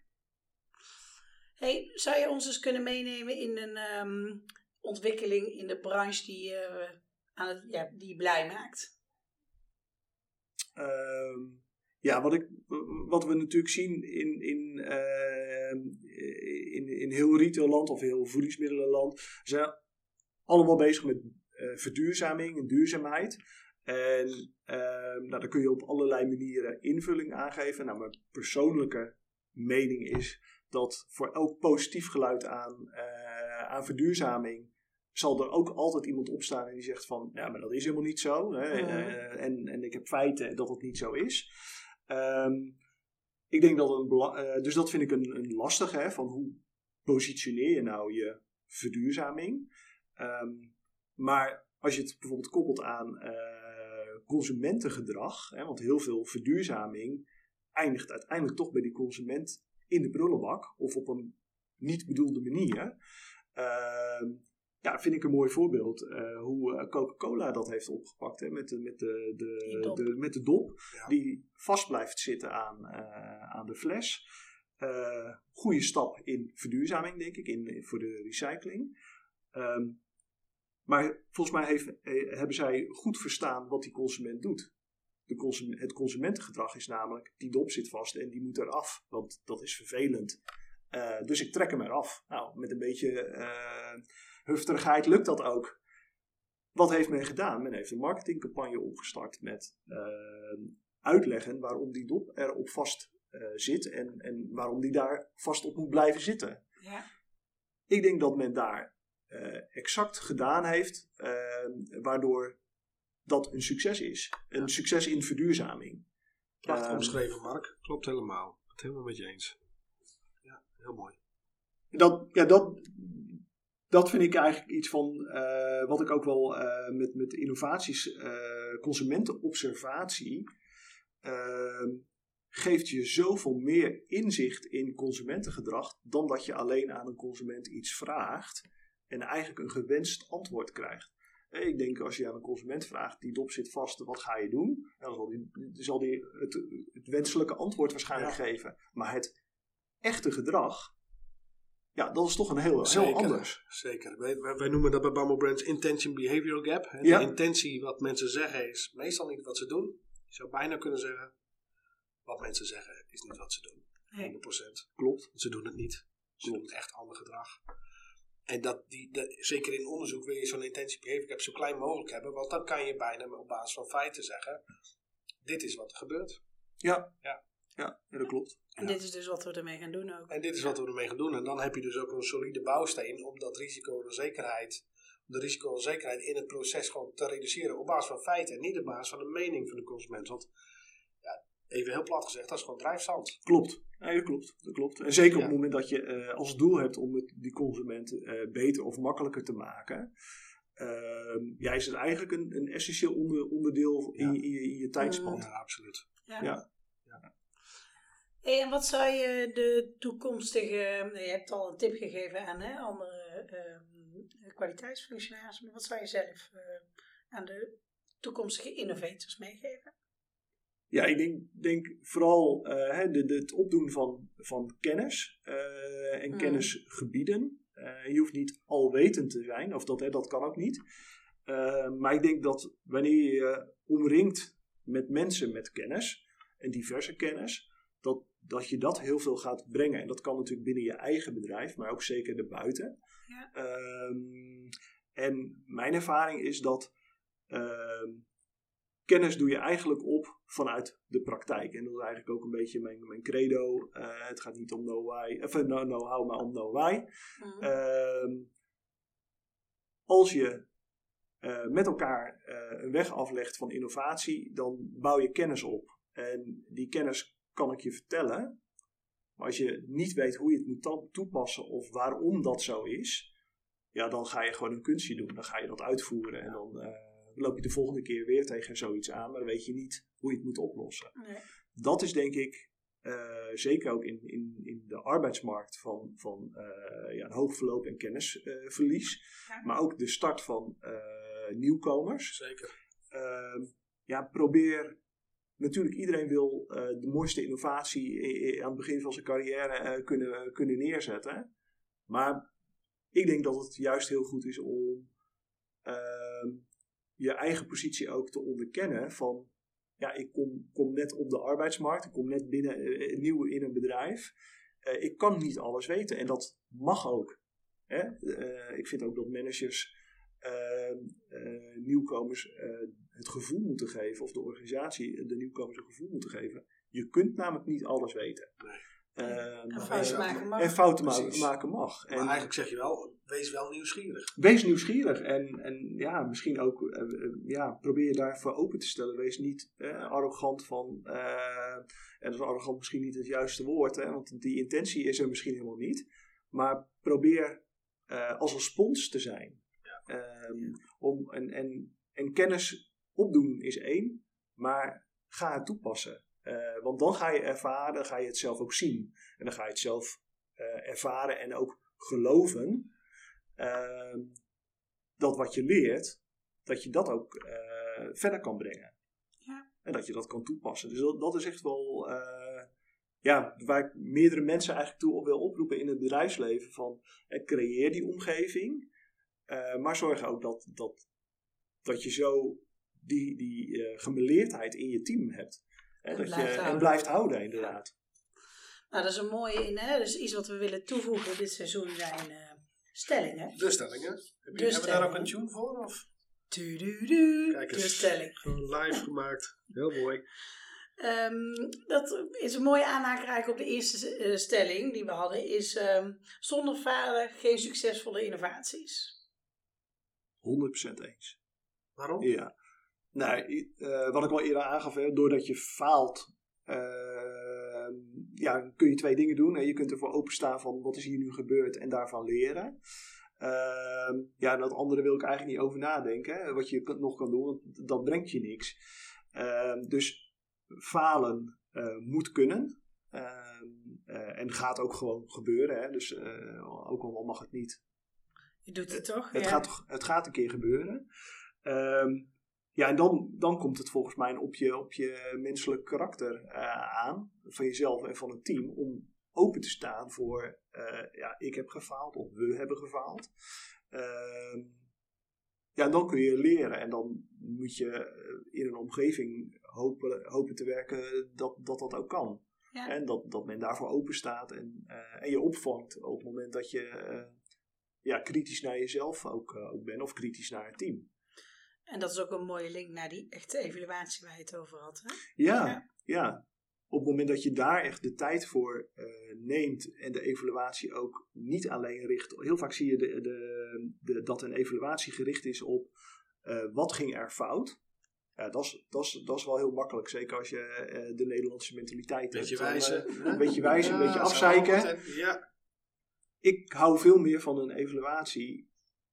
[SPEAKER 1] Hey, zou je ons eens kunnen meenemen in een um, ontwikkeling in de branche die, uh, aan het, ja, die je blij maakt?
[SPEAKER 3] Uh, ja, wat, ik, wat we natuurlijk zien in, in, uh, in, in heel retailland of heel voedingsmiddelenland, zijn allemaal bezig met Uh, verduurzaming en duurzaamheid. En uh, nou, daar kun je op allerlei manieren invulling aangeven. Nou, mijn persoonlijke mening is dat voor elk positief geluid aan, uh, aan verduurzaming zal er ook altijd iemand opstaan en die zegt van, ja, maar dat is helemaal niet zo. Hè? Mm. Uh, en, en ik heb feiten dat het niet zo is. Um, ik denk dat een bela- uh, dus dat vind ik een, een lastige, hè, van hoe positioneer je nou je verduurzaming? Um, Maar als je het bijvoorbeeld koppelt aan uh, consumentengedrag, hè, want heel veel verduurzaming eindigt uiteindelijk toch bij die consument in de prullenbak of op een niet bedoelde manier. Uh, ja, vind ik een mooi voorbeeld uh, hoe uh, Coca-Cola dat heeft opgepakt, hè, met, de, met, de, de, de, met de dop, ja. Die vast blijft zitten aan, uh, aan de fles. Uh, goede stap in verduurzaming, denk ik, in, in, voor de recycling. Um, Maar volgens mij heeft, eh, hebben zij goed verstaan wat die consument doet. De consument, het consumentengedrag is namelijk, die dop zit vast en die moet eraf. Want dat is vervelend. Uh, dus ik trek hem eraf. Nou, met een beetje uh, hufterigheid lukt dat ook. Wat heeft men gedaan? Men heeft een marketingcampagne opgestart met uh, uitleggen waarom die dop erop vast uh, zit. En, en waarom die daar vast op moet blijven zitten.
[SPEAKER 1] Ja.
[SPEAKER 3] Ik denk dat men daar Uh, exact gedaan heeft, uh, waardoor dat een succes is. Een ja. succes in verduurzaming.
[SPEAKER 2] Prachtig uh, omschreven, Mark. Klopt helemaal. Het helemaal met je eens. Ja, heel mooi.
[SPEAKER 3] Dat, ja, dat, dat vind ik eigenlijk iets van, uh, wat ik ook wel uh, met, met innovaties, uh, consumentenobservatie, uh, geeft je zoveel meer inzicht in consumentengedrag dan dat je alleen aan een consument iets vraagt en eigenlijk een gewenst antwoord krijgt. Ik denk, als je aan een consument vraagt, die dop zit vast, wat ga je doen? Dan zal die, zal die het, het wenselijke antwoord waarschijnlijk ja. geven. Maar het echte gedrag, ja, dat is toch een heel,
[SPEAKER 2] zeker,
[SPEAKER 3] heel anders.
[SPEAKER 2] Zeker. Wij, wij, wij noemen dat bij Bambo Brands intention behavioral gap. De ja. intentie, wat mensen zeggen, is meestal niet wat ze doen. Je zou bijna kunnen zeggen, wat mensen zeggen, is niet wat ze doen. honderd procent.
[SPEAKER 3] Klopt.
[SPEAKER 2] Ze doen het niet. Ze Klopt. doen echt ander gedrag. En dat die, de, zeker in onderzoek wil je zo'n intentie behavior gap zo klein mogelijk hebben. Want dan kan je bijna op basis van feiten zeggen, dit is wat er gebeurt.
[SPEAKER 3] Ja.
[SPEAKER 2] ja.
[SPEAKER 3] Ja, ja, dat klopt.
[SPEAKER 1] En dit is dus wat we ermee gaan doen ook.
[SPEAKER 2] En dit is wat we ermee gaan doen. En dan heb je dus ook een solide bouwsteen om dat risico en onzekerheid, om de risico en onzekerheid in het proces gewoon te reduceren op basis van feiten en niet op basis van de mening van de consument. Want ja, even heel plat gezegd, dat is gewoon drijfzand.
[SPEAKER 3] Klopt. Ja, dat klopt. Dat klopt. En zeker
[SPEAKER 2] Ja.
[SPEAKER 3] op het moment dat je uh, als doel hebt om het, die consument uh, beter of makkelijker te maken. Uh, ja, is het eigenlijk een, een essentieel onder, onderdeel in,
[SPEAKER 2] Ja.
[SPEAKER 3] je, in, je, in je tijdspan.
[SPEAKER 2] Ja, absoluut.
[SPEAKER 1] Ja.
[SPEAKER 3] Ja.
[SPEAKER 1] Hey, en wat zou je de toekomstige, je hebt al een tip gegeven aan hè, andere uh, kwaliteitsfunctionarissen, maar wat zou je zelf uh, aan de toekomstige innovators meegeven?
[SPEAKER 3] Ja, ik denk, denk vooral uh, de, de, het opdoen van, van kennis uh, en
[SPEAKER 1] Mm.
[SPEAKER 3] kennisgebieden. Uh, je hoeft niet alwetend te zijn, of dat, hè, dat kan ook niet. Uh, maar ik denk dat wanneer je je omringt met mensen met kennis en diverse kennis, dat, dat je dat heel veel gaat brengen. En dat kan natuurlijk binnen je eigen bedrijf, maar ook zeker daarbuiten.
[SPEAKER 1] Ja.
[SPEAKER 3] Um, en mijn ervaring is dat um, kennis doe je eigenlijk op vanuit de praktijk. En dat is eigenlijk ook een beetje mijn, mijn credo. Uh, het gaat niet om know-why, of no, know-how, maar om know-why.
[SPEAKER 1] Mm.
[SPEAKER 3] Um, als je uh, met elkaar uh, een weg aflegt van innovatie, dan bouw je kennis op. En die kennis kan ik je vertellen. Maar als je niet weet hoe je het moet toepassen of waarom dat zo is, ja, dan ga je gewoon een kunstje doen. Dan ga je dat uitvoeren en dan uh, loop je de volgende keer weer tegen zoiets aan, maar dan weet je niet hoe je het moet oplossen.
[SPEAKER 1] Nee.
[SPEAKER 3] Dat is denk ik, uh, zeker ook in, in, in de arbeidsmarkt van, van uh, ja, een hoog verloop en kennisverlies, uh,
[SPEAKER 1] Ja.
[SPEAKER 3] maar ook de start van uh, nieuwkomers.
[SPEAKER 2] Zeker.
[SPEAKER 3] Uh, ja, probeer. Natuurlijk, iedereen wil uh, de mooiste innovatie i- i- aan het begin van zijn carrière uh, kunnen, kunnen neerzetten. Maar ik denk dat het juist heel goed is om uh, je eigen positie ook te onderkennen. Van, ja, ik kom, kom net op de arbeidsmarkt, ik kom net binnen uh, nieuw in een bedrijf. Uh, ik kan niet alles weten en dat mag ook. Hè? Uh, ik vind ook dat managers Uh, uh, nieuwkomers uh, het gevoel moeten geven, of de organisatie de nieuwkomers een gevoel moeten geven. Je kunt namelijk niet alles weten.
[SPEAKER 2] Nee.
[SPEAKER 3] Uh,
[SPEAKER 1] En fouten maken mag.
[SPEAKER 3] En fouten
[SPEAKER 2] Precies.
[SPEAKER 3] maken mag.
[SPEAKER 2] Maar
[SPEAKER 3] En
[SPEAKER 2] eigenlijk zeg je wel, wees wel nieuwsgierig.
[SPEAKER 3] wees nieuwsgierig en, en ja, misschien ook uh, uh, ja, probeer je daarvoor open te stellen. Wees niet uh, arrogant van, uh, en dat is arrogant misschien niet het juiste woord, hè, want die intentie is er misschien helemaal niet. Maar probeer uh, als een spons te zijn. Um, om, en, en, en kennis opdoen is één, maar ga het toepassen. Uh, want dan ga je ervaren, dan ga je het zelf ook zien. En dan ga je het zelf uh, ervaren en ook geloven uh, dat wat je leert, dat je dat ook uh, verder kan brengen.
[SPEAKER 1] Ja.
[SPEAKER 3] En dat je dat kan toepassen. Dus dat, dat is echt wel uh, ja, waar ik meerdere mensen eigenlijk toe op wil oproepen in het bedrijfsleven. Van, uh, creëer die omgeving. Uh, maar zorg ook dat, dat, dat je zo die, die uh, gemeleerdheid in je team hebt. Hè, dat
[SPEAKER 1] blijft
[SPEAKER 3] je,
[SPEAKER 1] houden.
[SPEAKER 3] En blijft houden, inderdaad.
[SPEAKER 1] Nou, dat is een mooie in, hè? Dus iets wat we willen toevoegen dit seizoen zijn uh, stellingen.
[SPEAKER 2] De stellingen. Heb je,
[SPEAKER 1] De
[SPEAKER 2] hebben we daar ook
[SPEAKER 1] stellingen.
[SPEAKER 2] een tune voor? Of?
[SPEAKER 1] Du-du-du,
[SPEAKER 2] Kijk
[SPEAKER 1] de
[SPEAKER 2] eens.
[SPEAKER 1] stelling.
[SPEAKER 2] Gewoon live gemaakt. Heel mooi.
[SPEAKER 1] Um, dat is een mooie aanhaker eigenlijk op de eerste uh, stelling die we hadden. Is um, zonder falen geen succesvolle innovaties.
[SPEAKER 3] honderd procent eens.
[SPEAKER 2] Waarom?
[SPEAKER 3] Ja. Nou, uh, wat ik al eerder aangaf, hè, doordat je faalt, uh, ja, kun je twee dingen doen. Hè. Je kunt ervoor openstaan van wat is hier nu gebeurd en daarvan leren. Uh, ja, en dat andere wil ik eigenlijk niet over nadenken. Hè. Wat je nog kan doen, want dat brengt je niks. Uh, dus falen uh, moet kunnen. Uh, uh, en gaat ook gewoon gebeuren. Hè. Dus uh, ook al mag het niet.
[SPEAKER 1] Je doet het toch?
[SPEAKER 3] Het,
[SPEAKER 1] ja.
[SPEAKER 3] gaat, het gaat een keer gebeuren. Um, ja, en dan, dan komt het volgens mij op je, op je menselijk karakter uh, aan. Van jezelf en van het team. Om open te staan voor, uh, ja, ik heb gefaald. Of we hebben gefaald. Uh, ja, en dan kun je leren. En dan moet je in een omgeving hopen, hopen te werken dat dat, dat ook kan.
[SPEAKER 1] Ja.
[SPEAKER 3] En dat, dat men daarvoor open staat. En, uh, en je opvangt op het moment dat je uh, ja, kritisch naar jezelf ook, uh, ook bent. Of kritisch naar het team.
[SPEAKER 1] En dat is ook een mooie link naar die echte evaluatie waar je het over had. Hè?
[SPEAKER 3] Ja,
[SPEAKER 1] ja.
[SPEAKER 3] ja. op het moment dat je daar echt de tijd voor uh, neemt en de evaluatie ook niet alleen richt. Heel vaak zie je de, de, de, dat een evaluatie gericht is op uh, wat ging er fout. Ja, dat is, dat, is, dat is wel heel makkelijk. Zeker als je uh, de Nederlandse mentaliteit
[SPEAKER 2] beetje
[SPEAKER 3] hebt.
[SPEAKER 2] Wijzen.
[SPEAKER 3] Uh, een beetje wijzen,
[SPEAKER 2] ja,
[SPEAKER 3] een beetje afzeiken.
[SPEAKER 2] Ja.
[SPEAKER 3] Ik hou veel meer van een evaluatie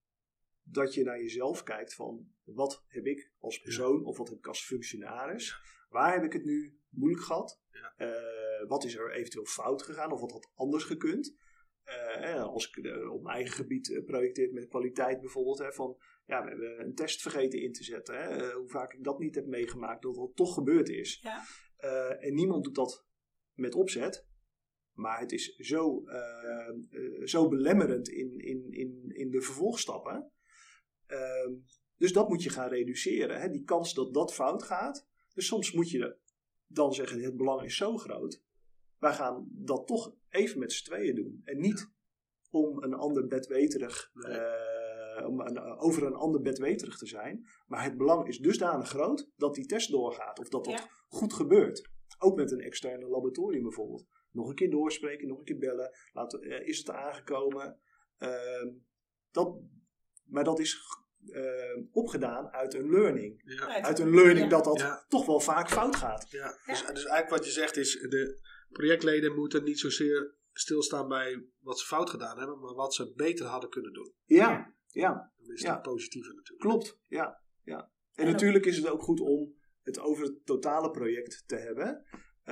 [SPEAKER 3] dat je naar jezelf kijkt van wat heb ik als persoon ja. of wat heb ik als functionaris. Ja. Waar heb ik het nu moeilijk gehad? Ja. Uh, wat is er eventueel fout gegaan of wat had anders gekund? Uh, als ik uh, op mijn eigen gebied uh, projecteer met kwaliteit bijvoorbeeld. Hè, van, ja, we hebben een test vergeten in te zetten. Hè, uh, hoe vaak ik dat niet heb meegemaakt, dat dat toch gebeurd is. Ja. Uh, en niemand doet dat met opzet. Maar het is zo, uh, uh, zo belemmerend in, in, in, in de vervolgstappen. Uh, dus dat moet je gaan reduceren. Hè, die kans dat dat fout gaat. Dus soms moet je dan zeggen, het belang is zo groot. Wij gaan dat toch even met z'n tweeën doen. En niet ja. om een ander bedweterig, nee. uh, om een, uh, over een ander bedweterig te zijn. Maar het belang is dusdanig groot dat die test doorgaat. Of dat dat ja. goed gebeurt. Ook met een externe laboratorium bijvoorbeeld. Nog een keer doorspreken, nog een keer bellen. Laten, uh, is het er aangekomen? Uh, dat, maar dat is uh, opgedaan uit een learning. Ja. Uit een learning ja. dat dat ja. toch wel vaak fout gaat.
[SPEAKER 2] Ja. Ja. Dus, dus eigenlijk wat je zegt is, de projectleden moeten niet zozeer stilstaan bij wat ze fout gedaan hebben, maar wat ze beter hadden kunnen doen.
[SPEAKER 3] Ja, ja.
[SPEAKER 2] Dan is
[SPEAKER 3] ja.
[SPEAKER 2] dat positiever natuurlijk.
[SPEAKER 3] Klopt, ja. ja. En, en natuurlijk is het ook goed om het over het totale project te hebben.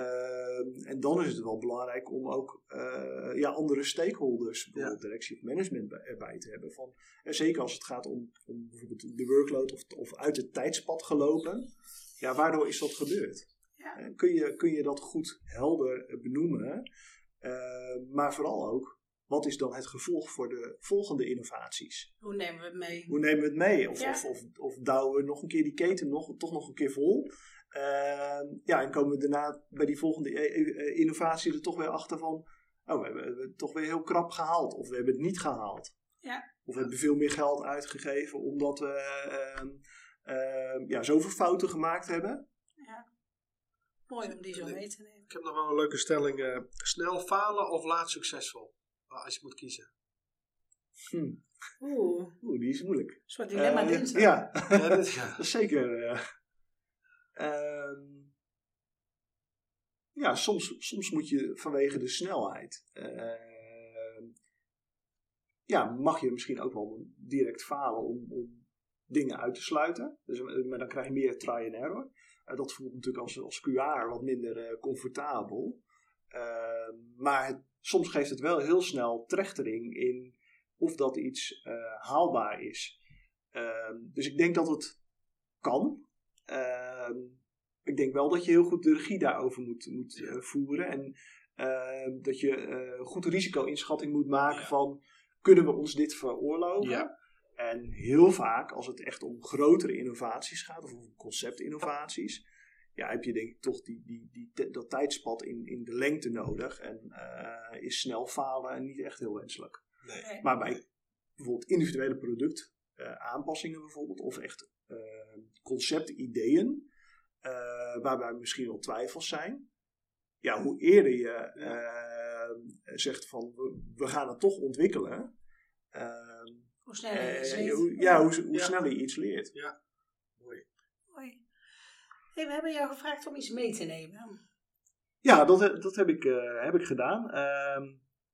[SPEAKER 3] Uh, en dan is het wel belangrijk om ook uh, ja, andere stakeholders, bijvoorbeeld ja. directie of management bij, erbij te hebben. Van, en zeker als het gaat om, om bijvoorbeeld de workload of, of uit het tijdspad gelopen. Ja, waardoor is dat gebeurd? Ja. Kun je, kun je dat goed helder benoemen. Uh, maar vooral ook, wat is dan het gevolg voor de volgende innovaties?
[SPEAKER 1] Hoe nemen we het mee?
[SPEAKER 3] Hoe nemen we het mee? Of, ja. of, of, of douwen we nog een keer die keten nog, toch nog een keer vol? Uh, ja, en komen we daarna bij die volgende innovatie er toch weer achter van, oh, we hebben, we hebben het toch weer heel krap gehaald. Of we hebben het niet gehaald.
[SPEAKER 1] Ja.
[SPEAKER 3] Of we hebben veel meer geld uitgegeven omdat we uh, uh, ja, zoveel fouten gemaakt hebben.
[SPEAKER 1] Ja. Mooi om die zo mee te nemen.
[SPEAKER 2] Ik heb nog wel een leuke stelling. Uh, snel falen of laat succesvol? Uh, als je moet kiezen.
[SPEAKER 3] Hm.
[SPEAKER 1] Oeh.
[SPEAKER 3] Oeh, die is moeilijk. Een
[SPEAKER 1] soort dilemma uh, dinsdag.
[SPEAKER 3] Ja, ja, dat, ja. dat is zeker. Uh, uh, ja, soms, soms moet je vanwege de snelheid... Uh, ja, mag je misschien ook wel direct falen om, om dingen uit te sluiten. Dus, maar dan krijg je meer try and error. Uh, dat voelt natuurlijk als, als Q A wat minder uh, comfortabel. Uh, maar het, soms geeft het wel heel snel trechtering in of dat iets uh, haalbaar is. Uh, dus ik denk dat het kan. Uh, ik denk wel dat je heel goed de regie daarover moet, moet uh, voeren. En uh, dat je uh, goed risico-inschatting moet maken ja. van, kunnen we ons dit veroorloven? Ja. En heel vaak, als het echt om grotere innovaties gaat, of om conceptinnovaties, ja, heb je denk ik toch die, die, die, die, dat tijdspad in, in de lengte nodig. En uh, is snel falen en niet echt heel wenselijk. Nee. Maar bij bijvoorbeeld individuele product uh, aanpassingen bijvoorbeeld, of echt uh, conceptideeën, uh, waarbij misschien wel twijfels zijn. Ja, hoe eerder je uh, zegt van, we, we gaan het toch ontwikkelen. Uh,
[SPEAKER 1] Hoe sneller je iets leert.
[SPEAKER 3] Hoe, ja, hoe, hoe ja. sneller je iets leert.
[SPEAKER 2] Ja, mooi.
[SPEAKER 1] Mooi. Hey, we hebben jou gevraagd om iets mee te nemen.
[SPEAKER 3] Ja, dat, dat heb, ik, uh, heb ik gedaan. Uh,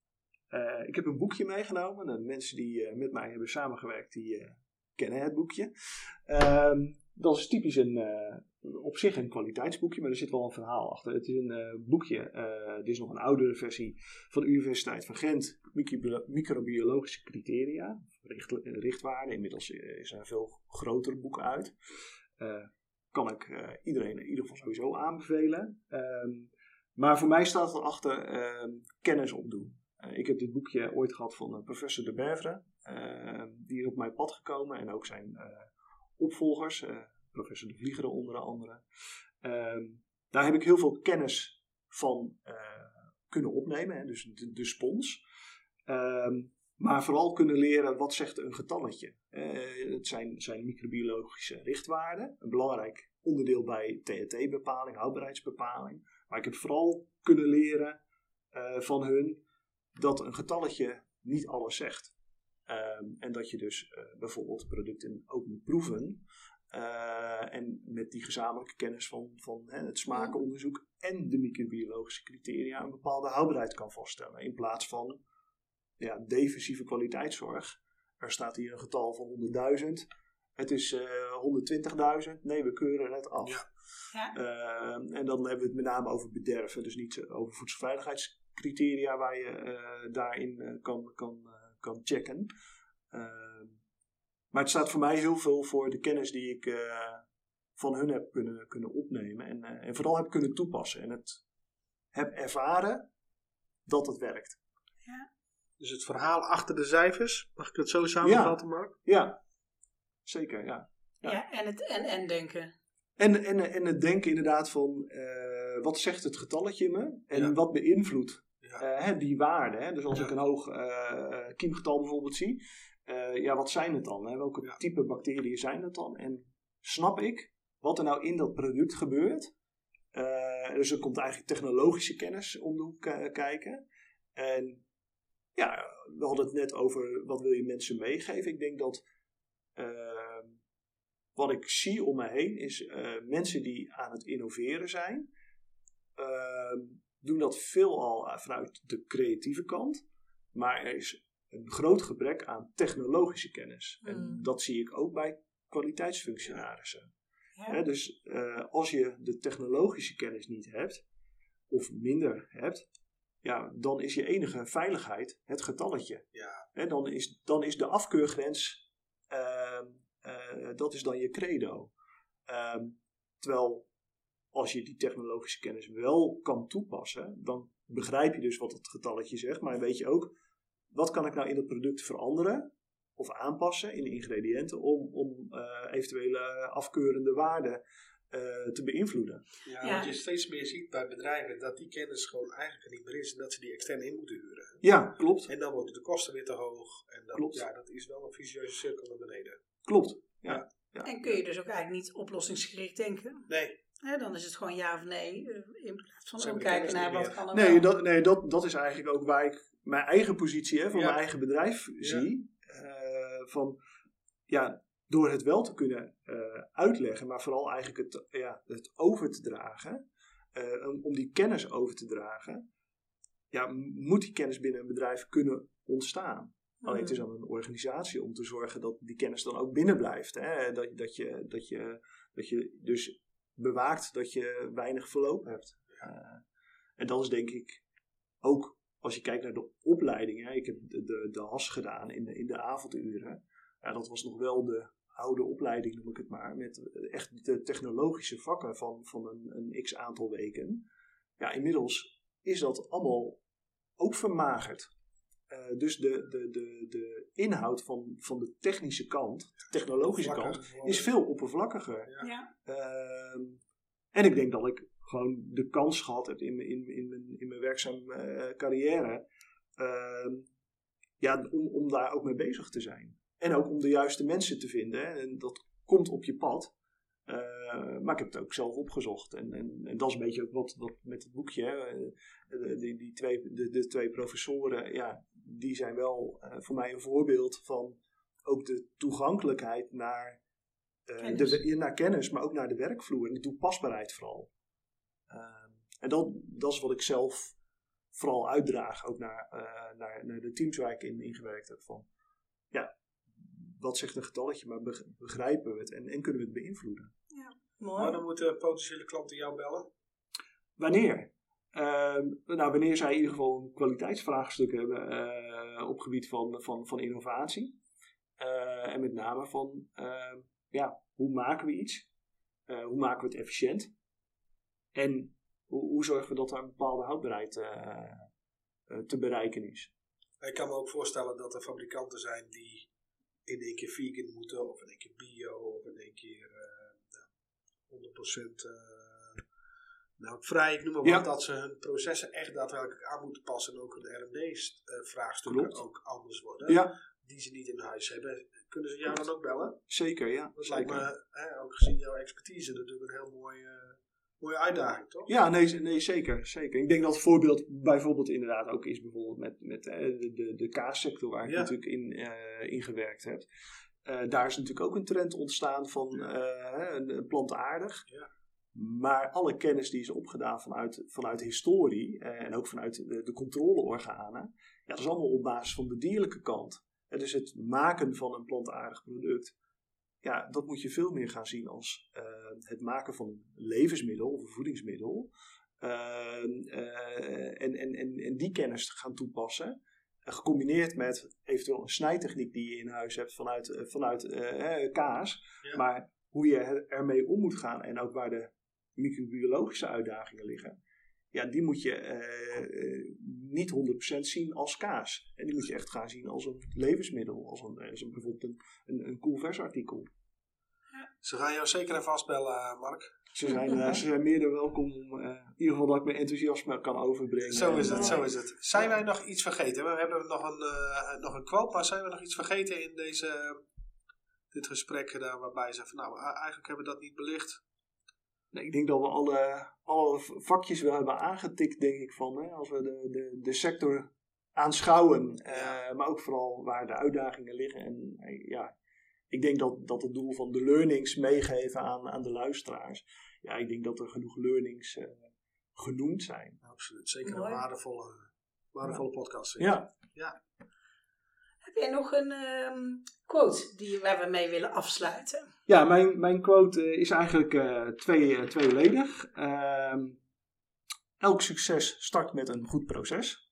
[SPEAKER 3] uh, ik heb een boekje meegenomen. De mensen die uh, met mij hebben samengewerkt, die uh, kennen het boekje. Uh, dat is typisch een, uh, op zich een kwaliteitsboekje, maar er zit wel een verhaal achter. Het is een uh, boekje, uh, dit is nog een oudere versie van de Universiteit van Gent. Microbi- microbiologische criteria, richt, uh, richtwaarden. Inmiddels is er een veel groter boek uit. Uh, kan ik uh, iedereen in ieder geval sowieso aanbevelen. Um, maar voor mij staat erachter uh, kennis opdoen. Uh, ik heb dit boekje ooit gehad van uh, professor De Bevre. Uh, die is op mijn pad gekomen. En ook zijn uh, opvolgers. Uh, professor De Vliegeren onder andere. Uh, daar heb ik heel veel kennis van uh, kunnen opnemen. Hè, dus de, de spons. Uh, maar vooral kunnen leren, wat zegt een getalletje? Uh, het zijn, zijn microbiologische richtwaarden. Een belangrijk onderdeel bij T H T-bepaling, houdbaarheidsbepaling. Maar ik heb vooral kunnen leren uh, van hun dat een getalletje niet alles zegt. Um, en dat je dus uh, bijvoorbeeld producten ook moet proeven. Uh, en met die gezamenlijke kennis van, van hè, het smakenonderzoek en de microbiologische criteria een bepaalde houdbaarheid kan vaststellen. In plaats van ja, defensieve kwaliteitszorg. Er staat hier een getal van honderdduizend. Het is uh, honderdtwintigduizend. Nee, we keuren het af. Ja. Ja. Uh, en dan hebben we het met name over bederven. Dus niet over voedselveiligheidscriteria waar je uh, daarin uh, kan, kan, uh, kan checken. Uh, maar het staat voor mij heel veel voor de kennis die ik uh, van hun heb kunnen, kunnen opnemen. En, uh, en vooral heb kunnen toepassen. En het heb ervaren dat het werkt.
[SPEAKER 2] Ja. Dus het verhaal achter de cijfers, mag ik het zo samenvatten, ja. Mark?
[SPEAKER 3] Ja, zeker, ja.
[SPEAKER 1] Ja, ja en, het, en, en denken.
[SPEAKER 3] En, en, en het denken inderdaad van, uh, wat zegt het getalletje me? En ja. wat beïnvloedt ja. uh, hè, die waarde? Hè? Dus als ja. ik een hoog uh, kiemgetal bijvoorbeeld zie, uh, ja, wat zijn het dan? Hè? Welke ja. type bacteriën zijn het dan? En snap ik wat er nou in dat product gebeurt? Uh, dus er komt eigenlijk technologische kennis om de hoek uh, kijken. En ja, we hadden het net over wat wil je mensen meegeven. Ik denk dat uh, wat ik zie om me heen is uh, mensen die aan het innoveren zijn. Uh, doen dat veelal vanuit de creatieve kant. Maar er is een groot gebrek aan technologische kennis. Mm. En dat zie ik ook bij kwaliteitsfunctionarissen. Ja. He, dus uh, als je de technologische kennis niet hebt, of minder hebt, ja, dan is je enige veiligheid het getalletje.
[SPEAKER 2] Ja.
[SPEAKER 3] He, dan, is, dan is de afkeurgrens, uh, uh, dat is dan je credo. Uh, terwijl als je die technologische kennis wel kan toepassen, dan begrijp je dus wat het getalletje zegt, maar weet je ook, wat kan ik nou in het product veranderen of aanpassen in de ingrediënten om, om uh, eventuele afkeurende waarden uh, te beïnvloeden.
[SPEAKER 2] Ja, ja, wat je steeds meer ziet bij bedrijven, dat die kennis gewoon eigenlijk er niet meer is en dat ze die extern in moeten huren.
[SPEAKER 3] Ja, klopt.
[SPEAKER 2] En dan worden de kosten weer te hoog. En dan, klopt. Ja, dat is wel een vicieuze cirkel naar beneden.
[SPEAKER 3] Klopt, ja.
[SPEAKER 2] ja.
[SPEAKER 1] ja. En kun je dus ook eigenlijk niet oplossingsgericht denken?
[SPEAKER 2] Nee.
[SPEAKER 1] Ja, dan is het gewoon ja of nee, in plaats van ook kijken naar wat kan er
[SPEAKER 3] nee,
[SPEAKER 1] wel.
[SPEAKER 3] Dat, nee, dat, dat is eigenlijk ook waar ik mijn eigen positie hè, van ja. mijn eigen bedrijf
[SPEAKER 2] ja.
[SPEAKER 3] zie. Uh, van, ja, door het wel te kunnen uh, uitleggen, maar vooral eigenlijk het, ja, het over te dragen, uh, om, om die kennis over te dragen, ja, moet die kennis binnen een bedrijf kunnen ontstaan. Mm. Alleen het is aan een organisatie om te zorgen dat die kennis dan ook binnen blijft. Hè? Dat, dat, je, dat, je, dat je dus bewaakt dat je weinig verloop hebt. Uh, en dat is denk ik ook, als je kijkt naar de opleiding. Hè, ik heb de, de, de H A S gedaan in de, in de avonduren. Ja, dat was nog wel de oude opleiding, noem ik het maar. Met echt de technologische vakken van, van een, een x aantal weken. Ja, inmiddels is dat allemaal ook vermagerd. Uh, dus de, de, de, de inhoud van, van de technische kant, de technologische kant, is veel oppervlakkiger.
[SPEAKER 1] Ja.
[SPEAKER 3] Uh, en ik denk dat ik gewoon de kans gehad heb in, in, in, mijn, in mijn werkzame uh, carrière, uh, ja, om, om daar ook mee bezig te zijn. En ook om de juiste mensen te vinden. Hè. En dat komt op je pad. Uh, maar ik heb het ook zelf opgezocht. En, en, en dat is een beetje ook wat, wat met het boekje. Hè. De, die, die twee, de, de twee professoren, ja, die zijn wel uh, voor mij een voorbeeld van ook de toegankelijkheid naar, uh, kennis. De, naar kennis, maar ook naar de werkvloer. En de toepasbaarheid vooral. Uh, en dat, dat is wat ik zelf vooral uitdraag, ook naar, uh, naar, naar de teams waar ik in, in gewerkt heb. Van, ja, wat zegt een getalletje, maar begrijpen we het en, en kunnen we het beïnvloeden.
[SPEAKER 1] Ja, mooi.
[SPEAKER 2] Maar dan moeten potentiële klanten jou bellen?
[SPEAKER 3] Wanneer? Uh, nou, wanneer zij in ieder geval een kwaliteitsvraagstuk hebben uh, op gebied van, van, van innovatie. Uh, en met name van, uh, ja, hoe maken we iets? Uh, hoe maken we het efficiënt? En hoe, hoe zorgen we dat er een bepaalde houdbaarheid uh, uh, te bereiken is?
[SPEAKER 2] Ik kan me ook voorstellen dat er fabrikanten zijn die in één keer vegan moeten, of in één keer bio, of in één keer uh, honderd procent uh, nou, vrij, ik noem maar wat, ja. Dat ze hun processen echt daadwerkelijk aan moeten passen en ook hun R en D-vraagstukken uh, ook anders worden,
[SPEAKER 3] ja.
[SPEAKER 2] Die ze niet in huis hebben. Kunnen ze jou dan ook bellen?
[SPEAKER 3] Zeker, ja.
[SPEAKER 2] Dat
[SPEAKER 3] Zeker.
[SPEAKER 2] lijkt me, hè, ook gezien jouw expertise, natuurlijk een heel mooi, uh, Mooie uitdaging, toch?
[SPEAKER 3] Ja, nee, nee zeker, zeker. Ik denk dat het voorbeeld bijvoorbeeld inderdaad ook is bijvoorbeeld met, met uh, de, de, de kaassector waar ik ja. natuurlijk in, uh, in gewerkt heb. Uh, daar is natuurlijk ook een trend ontstaan van uh, een plantaardig.
[SPEAKER 2] Ja.
[SPEAKER 3] Maar alle kennis die is opgedaan vanuit, vanuit historie uh, en ook vanuit de, de controleorganen, ja, dat is allemaal op basis van de dierlijke kant. En dus het maken van een plantaardig product, ja, dat moet je veel meer gaan zien als uh, het maken van een levensmiddel of een voedingsmiddel. Uh, uh, en, en, en, en die kennis gaan toepassen. Uh, gecombineerd met eventueel een snijtechniek die je in huis hebt vanuit, uh, vanuit uh, kaas.
[SPEAKER 2] Ja.
[SPEAKER 3] Maar hoe je ermee om moet gaan en ook waar de microbiologische uitdagingen liggen. Ja, die moet je uh, uh, niet honderd procent zien als kaas. En die moet je echt gaan zien als een levensmiddel. Als, een, als een, bijvoorbeeld een, een, een koelversartikel.
[SPEAKER 2] Ze gaan jou zeker even afbellen, Mark.
[SPEAKER 3] Ze zijn, uh, ze zijn meer dan welkom om uh, in ieder geval dat ik mijn enthousiasme kan overbrengen.
[SPEAKER 2] Zo is
[SPEAKER 3] en,
[SPEAKER 2] het,
[SPEAKER 3] uh,
[SPEAKER 2] zo is het. Zijn wij nog iets vergeten? We hebben nog een, uh, nog een quote, maar zijn we nog iets vergeten in deze, dit gesprek daar waarbij ze van nou, eigenlijk hebben we dat niet belicht.
[SPEAKER 3] Nee, ik denk dat we alle, alle vakjes wel hebben aangetikt, denk ik, van hè, als we de, de, de sector aanschouwen,
[SPEAKER 2] Ja.
[SPEAKER 3] uh, maar ook vooral waar de uitdagingen liggen. En uh, ja, ik denk dat, dat het doel van de learnings meegeven aan, aan de luisteraars, ja, ik denk dat er genoeg learnings uh, genoemd zijn.
[SPEAKER 2] Absoluut, zeker
[SPEAKER 1] Mooi.
[SPEAKER 2] een waardevolle, waardevolle podcast.
[SPEAKER 3] Ja.
[SPEAKER 2] ja.
[SPEAKER 1] Heb jij nog een um, quote die, waar we mee willen afsluiten?
[SPEAKER 3] Ja, mijn, mijn quote uh, is eigenlijk uh, twee, uh, tweeledig. Uh, elk succes start met een goed proces.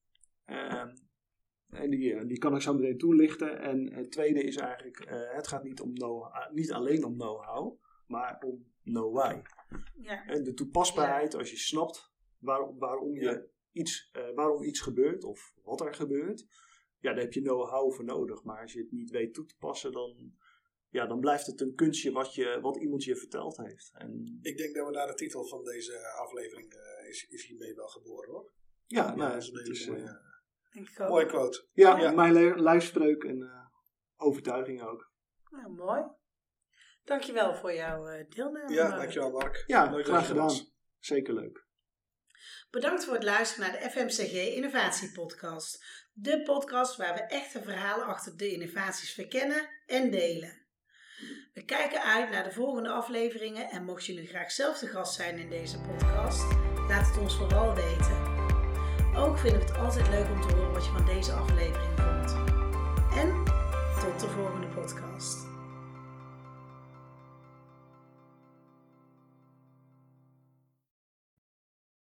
[SPEAKER 3] Uh, en die, uh, die kan ik zo meteen toelichten. En het tweede is eigenlijk, uh, het gaat niet, om know, uh, niet alleen om know-how, maar om know-why.
[SPEAKER 1] Ja.
[SPEAKER 3] En de toepasbaarheid, ja. Als je snapt waar, waarom, je
[SPEAKER 2] Ja.
[SPEAKER 3] iets, uh, waarom iets gebeurt of wat er gebeurt, ja, daar heb je know-how voor nodig. Maar als je het niet weet toe te passen, dan... Ja, dan blijft het een kunstje wat, je, wat iemand je verteld heeft. En
[SPEAKER 2] Ik denk dat we daar de titel van deze aflevering uh, is, is hiermee wel geboren, hoor.
[SPEAKER 3] ja,
[SPEAKER 2] Ja,
[SPEAKER 3] nou,
[SPEAKER 2] dat is een
[SPEAKER 3] het
[SPEAKER 2] hele
[SPEAKER 3] is,
[SPEAKER 2] mooie,
[SPEAKER 3] uh,
[SPEAKER 1] Denk ik ook.
[SPEAKER 2] mooie quote.
[SPEAKER 3] ja,
[SPEAKER 2] Ja.
[SPEAKER 3] mijn le- lijfspreuk en uh, overtuiging ook.
[SPEAKER 1] Nou, mooi. Dankjewel voor jouw uh, deelname.
[SPEAKER 2] Ja,
[SPEAKER 1] Mark.
[SPEAKER 2] dankjewel, Mark.
[SPEAKER 3] Ja,
[SPEAKER 2] Leuk dat
[SPEAKER 3] graag
[SPEAKER 2] je er
[SPEAKER 3] gedaan.
[SPEAKER 2] was.
[SPEAKER 3] Zeker leuk.
[SPEAKER 1] Bedankt voor het luisteren naar de F M C G Innovatie Podcast. De podcast waar we echte verhalen achter de innovaties verkennen en delen. We kijken uit naar de volgende afleveringen en mocht je nu graag zelf de gast zijn in deze podcast, laat het ons vooral weten. Ook vinden we het altijd leuk om te horen wat je van deze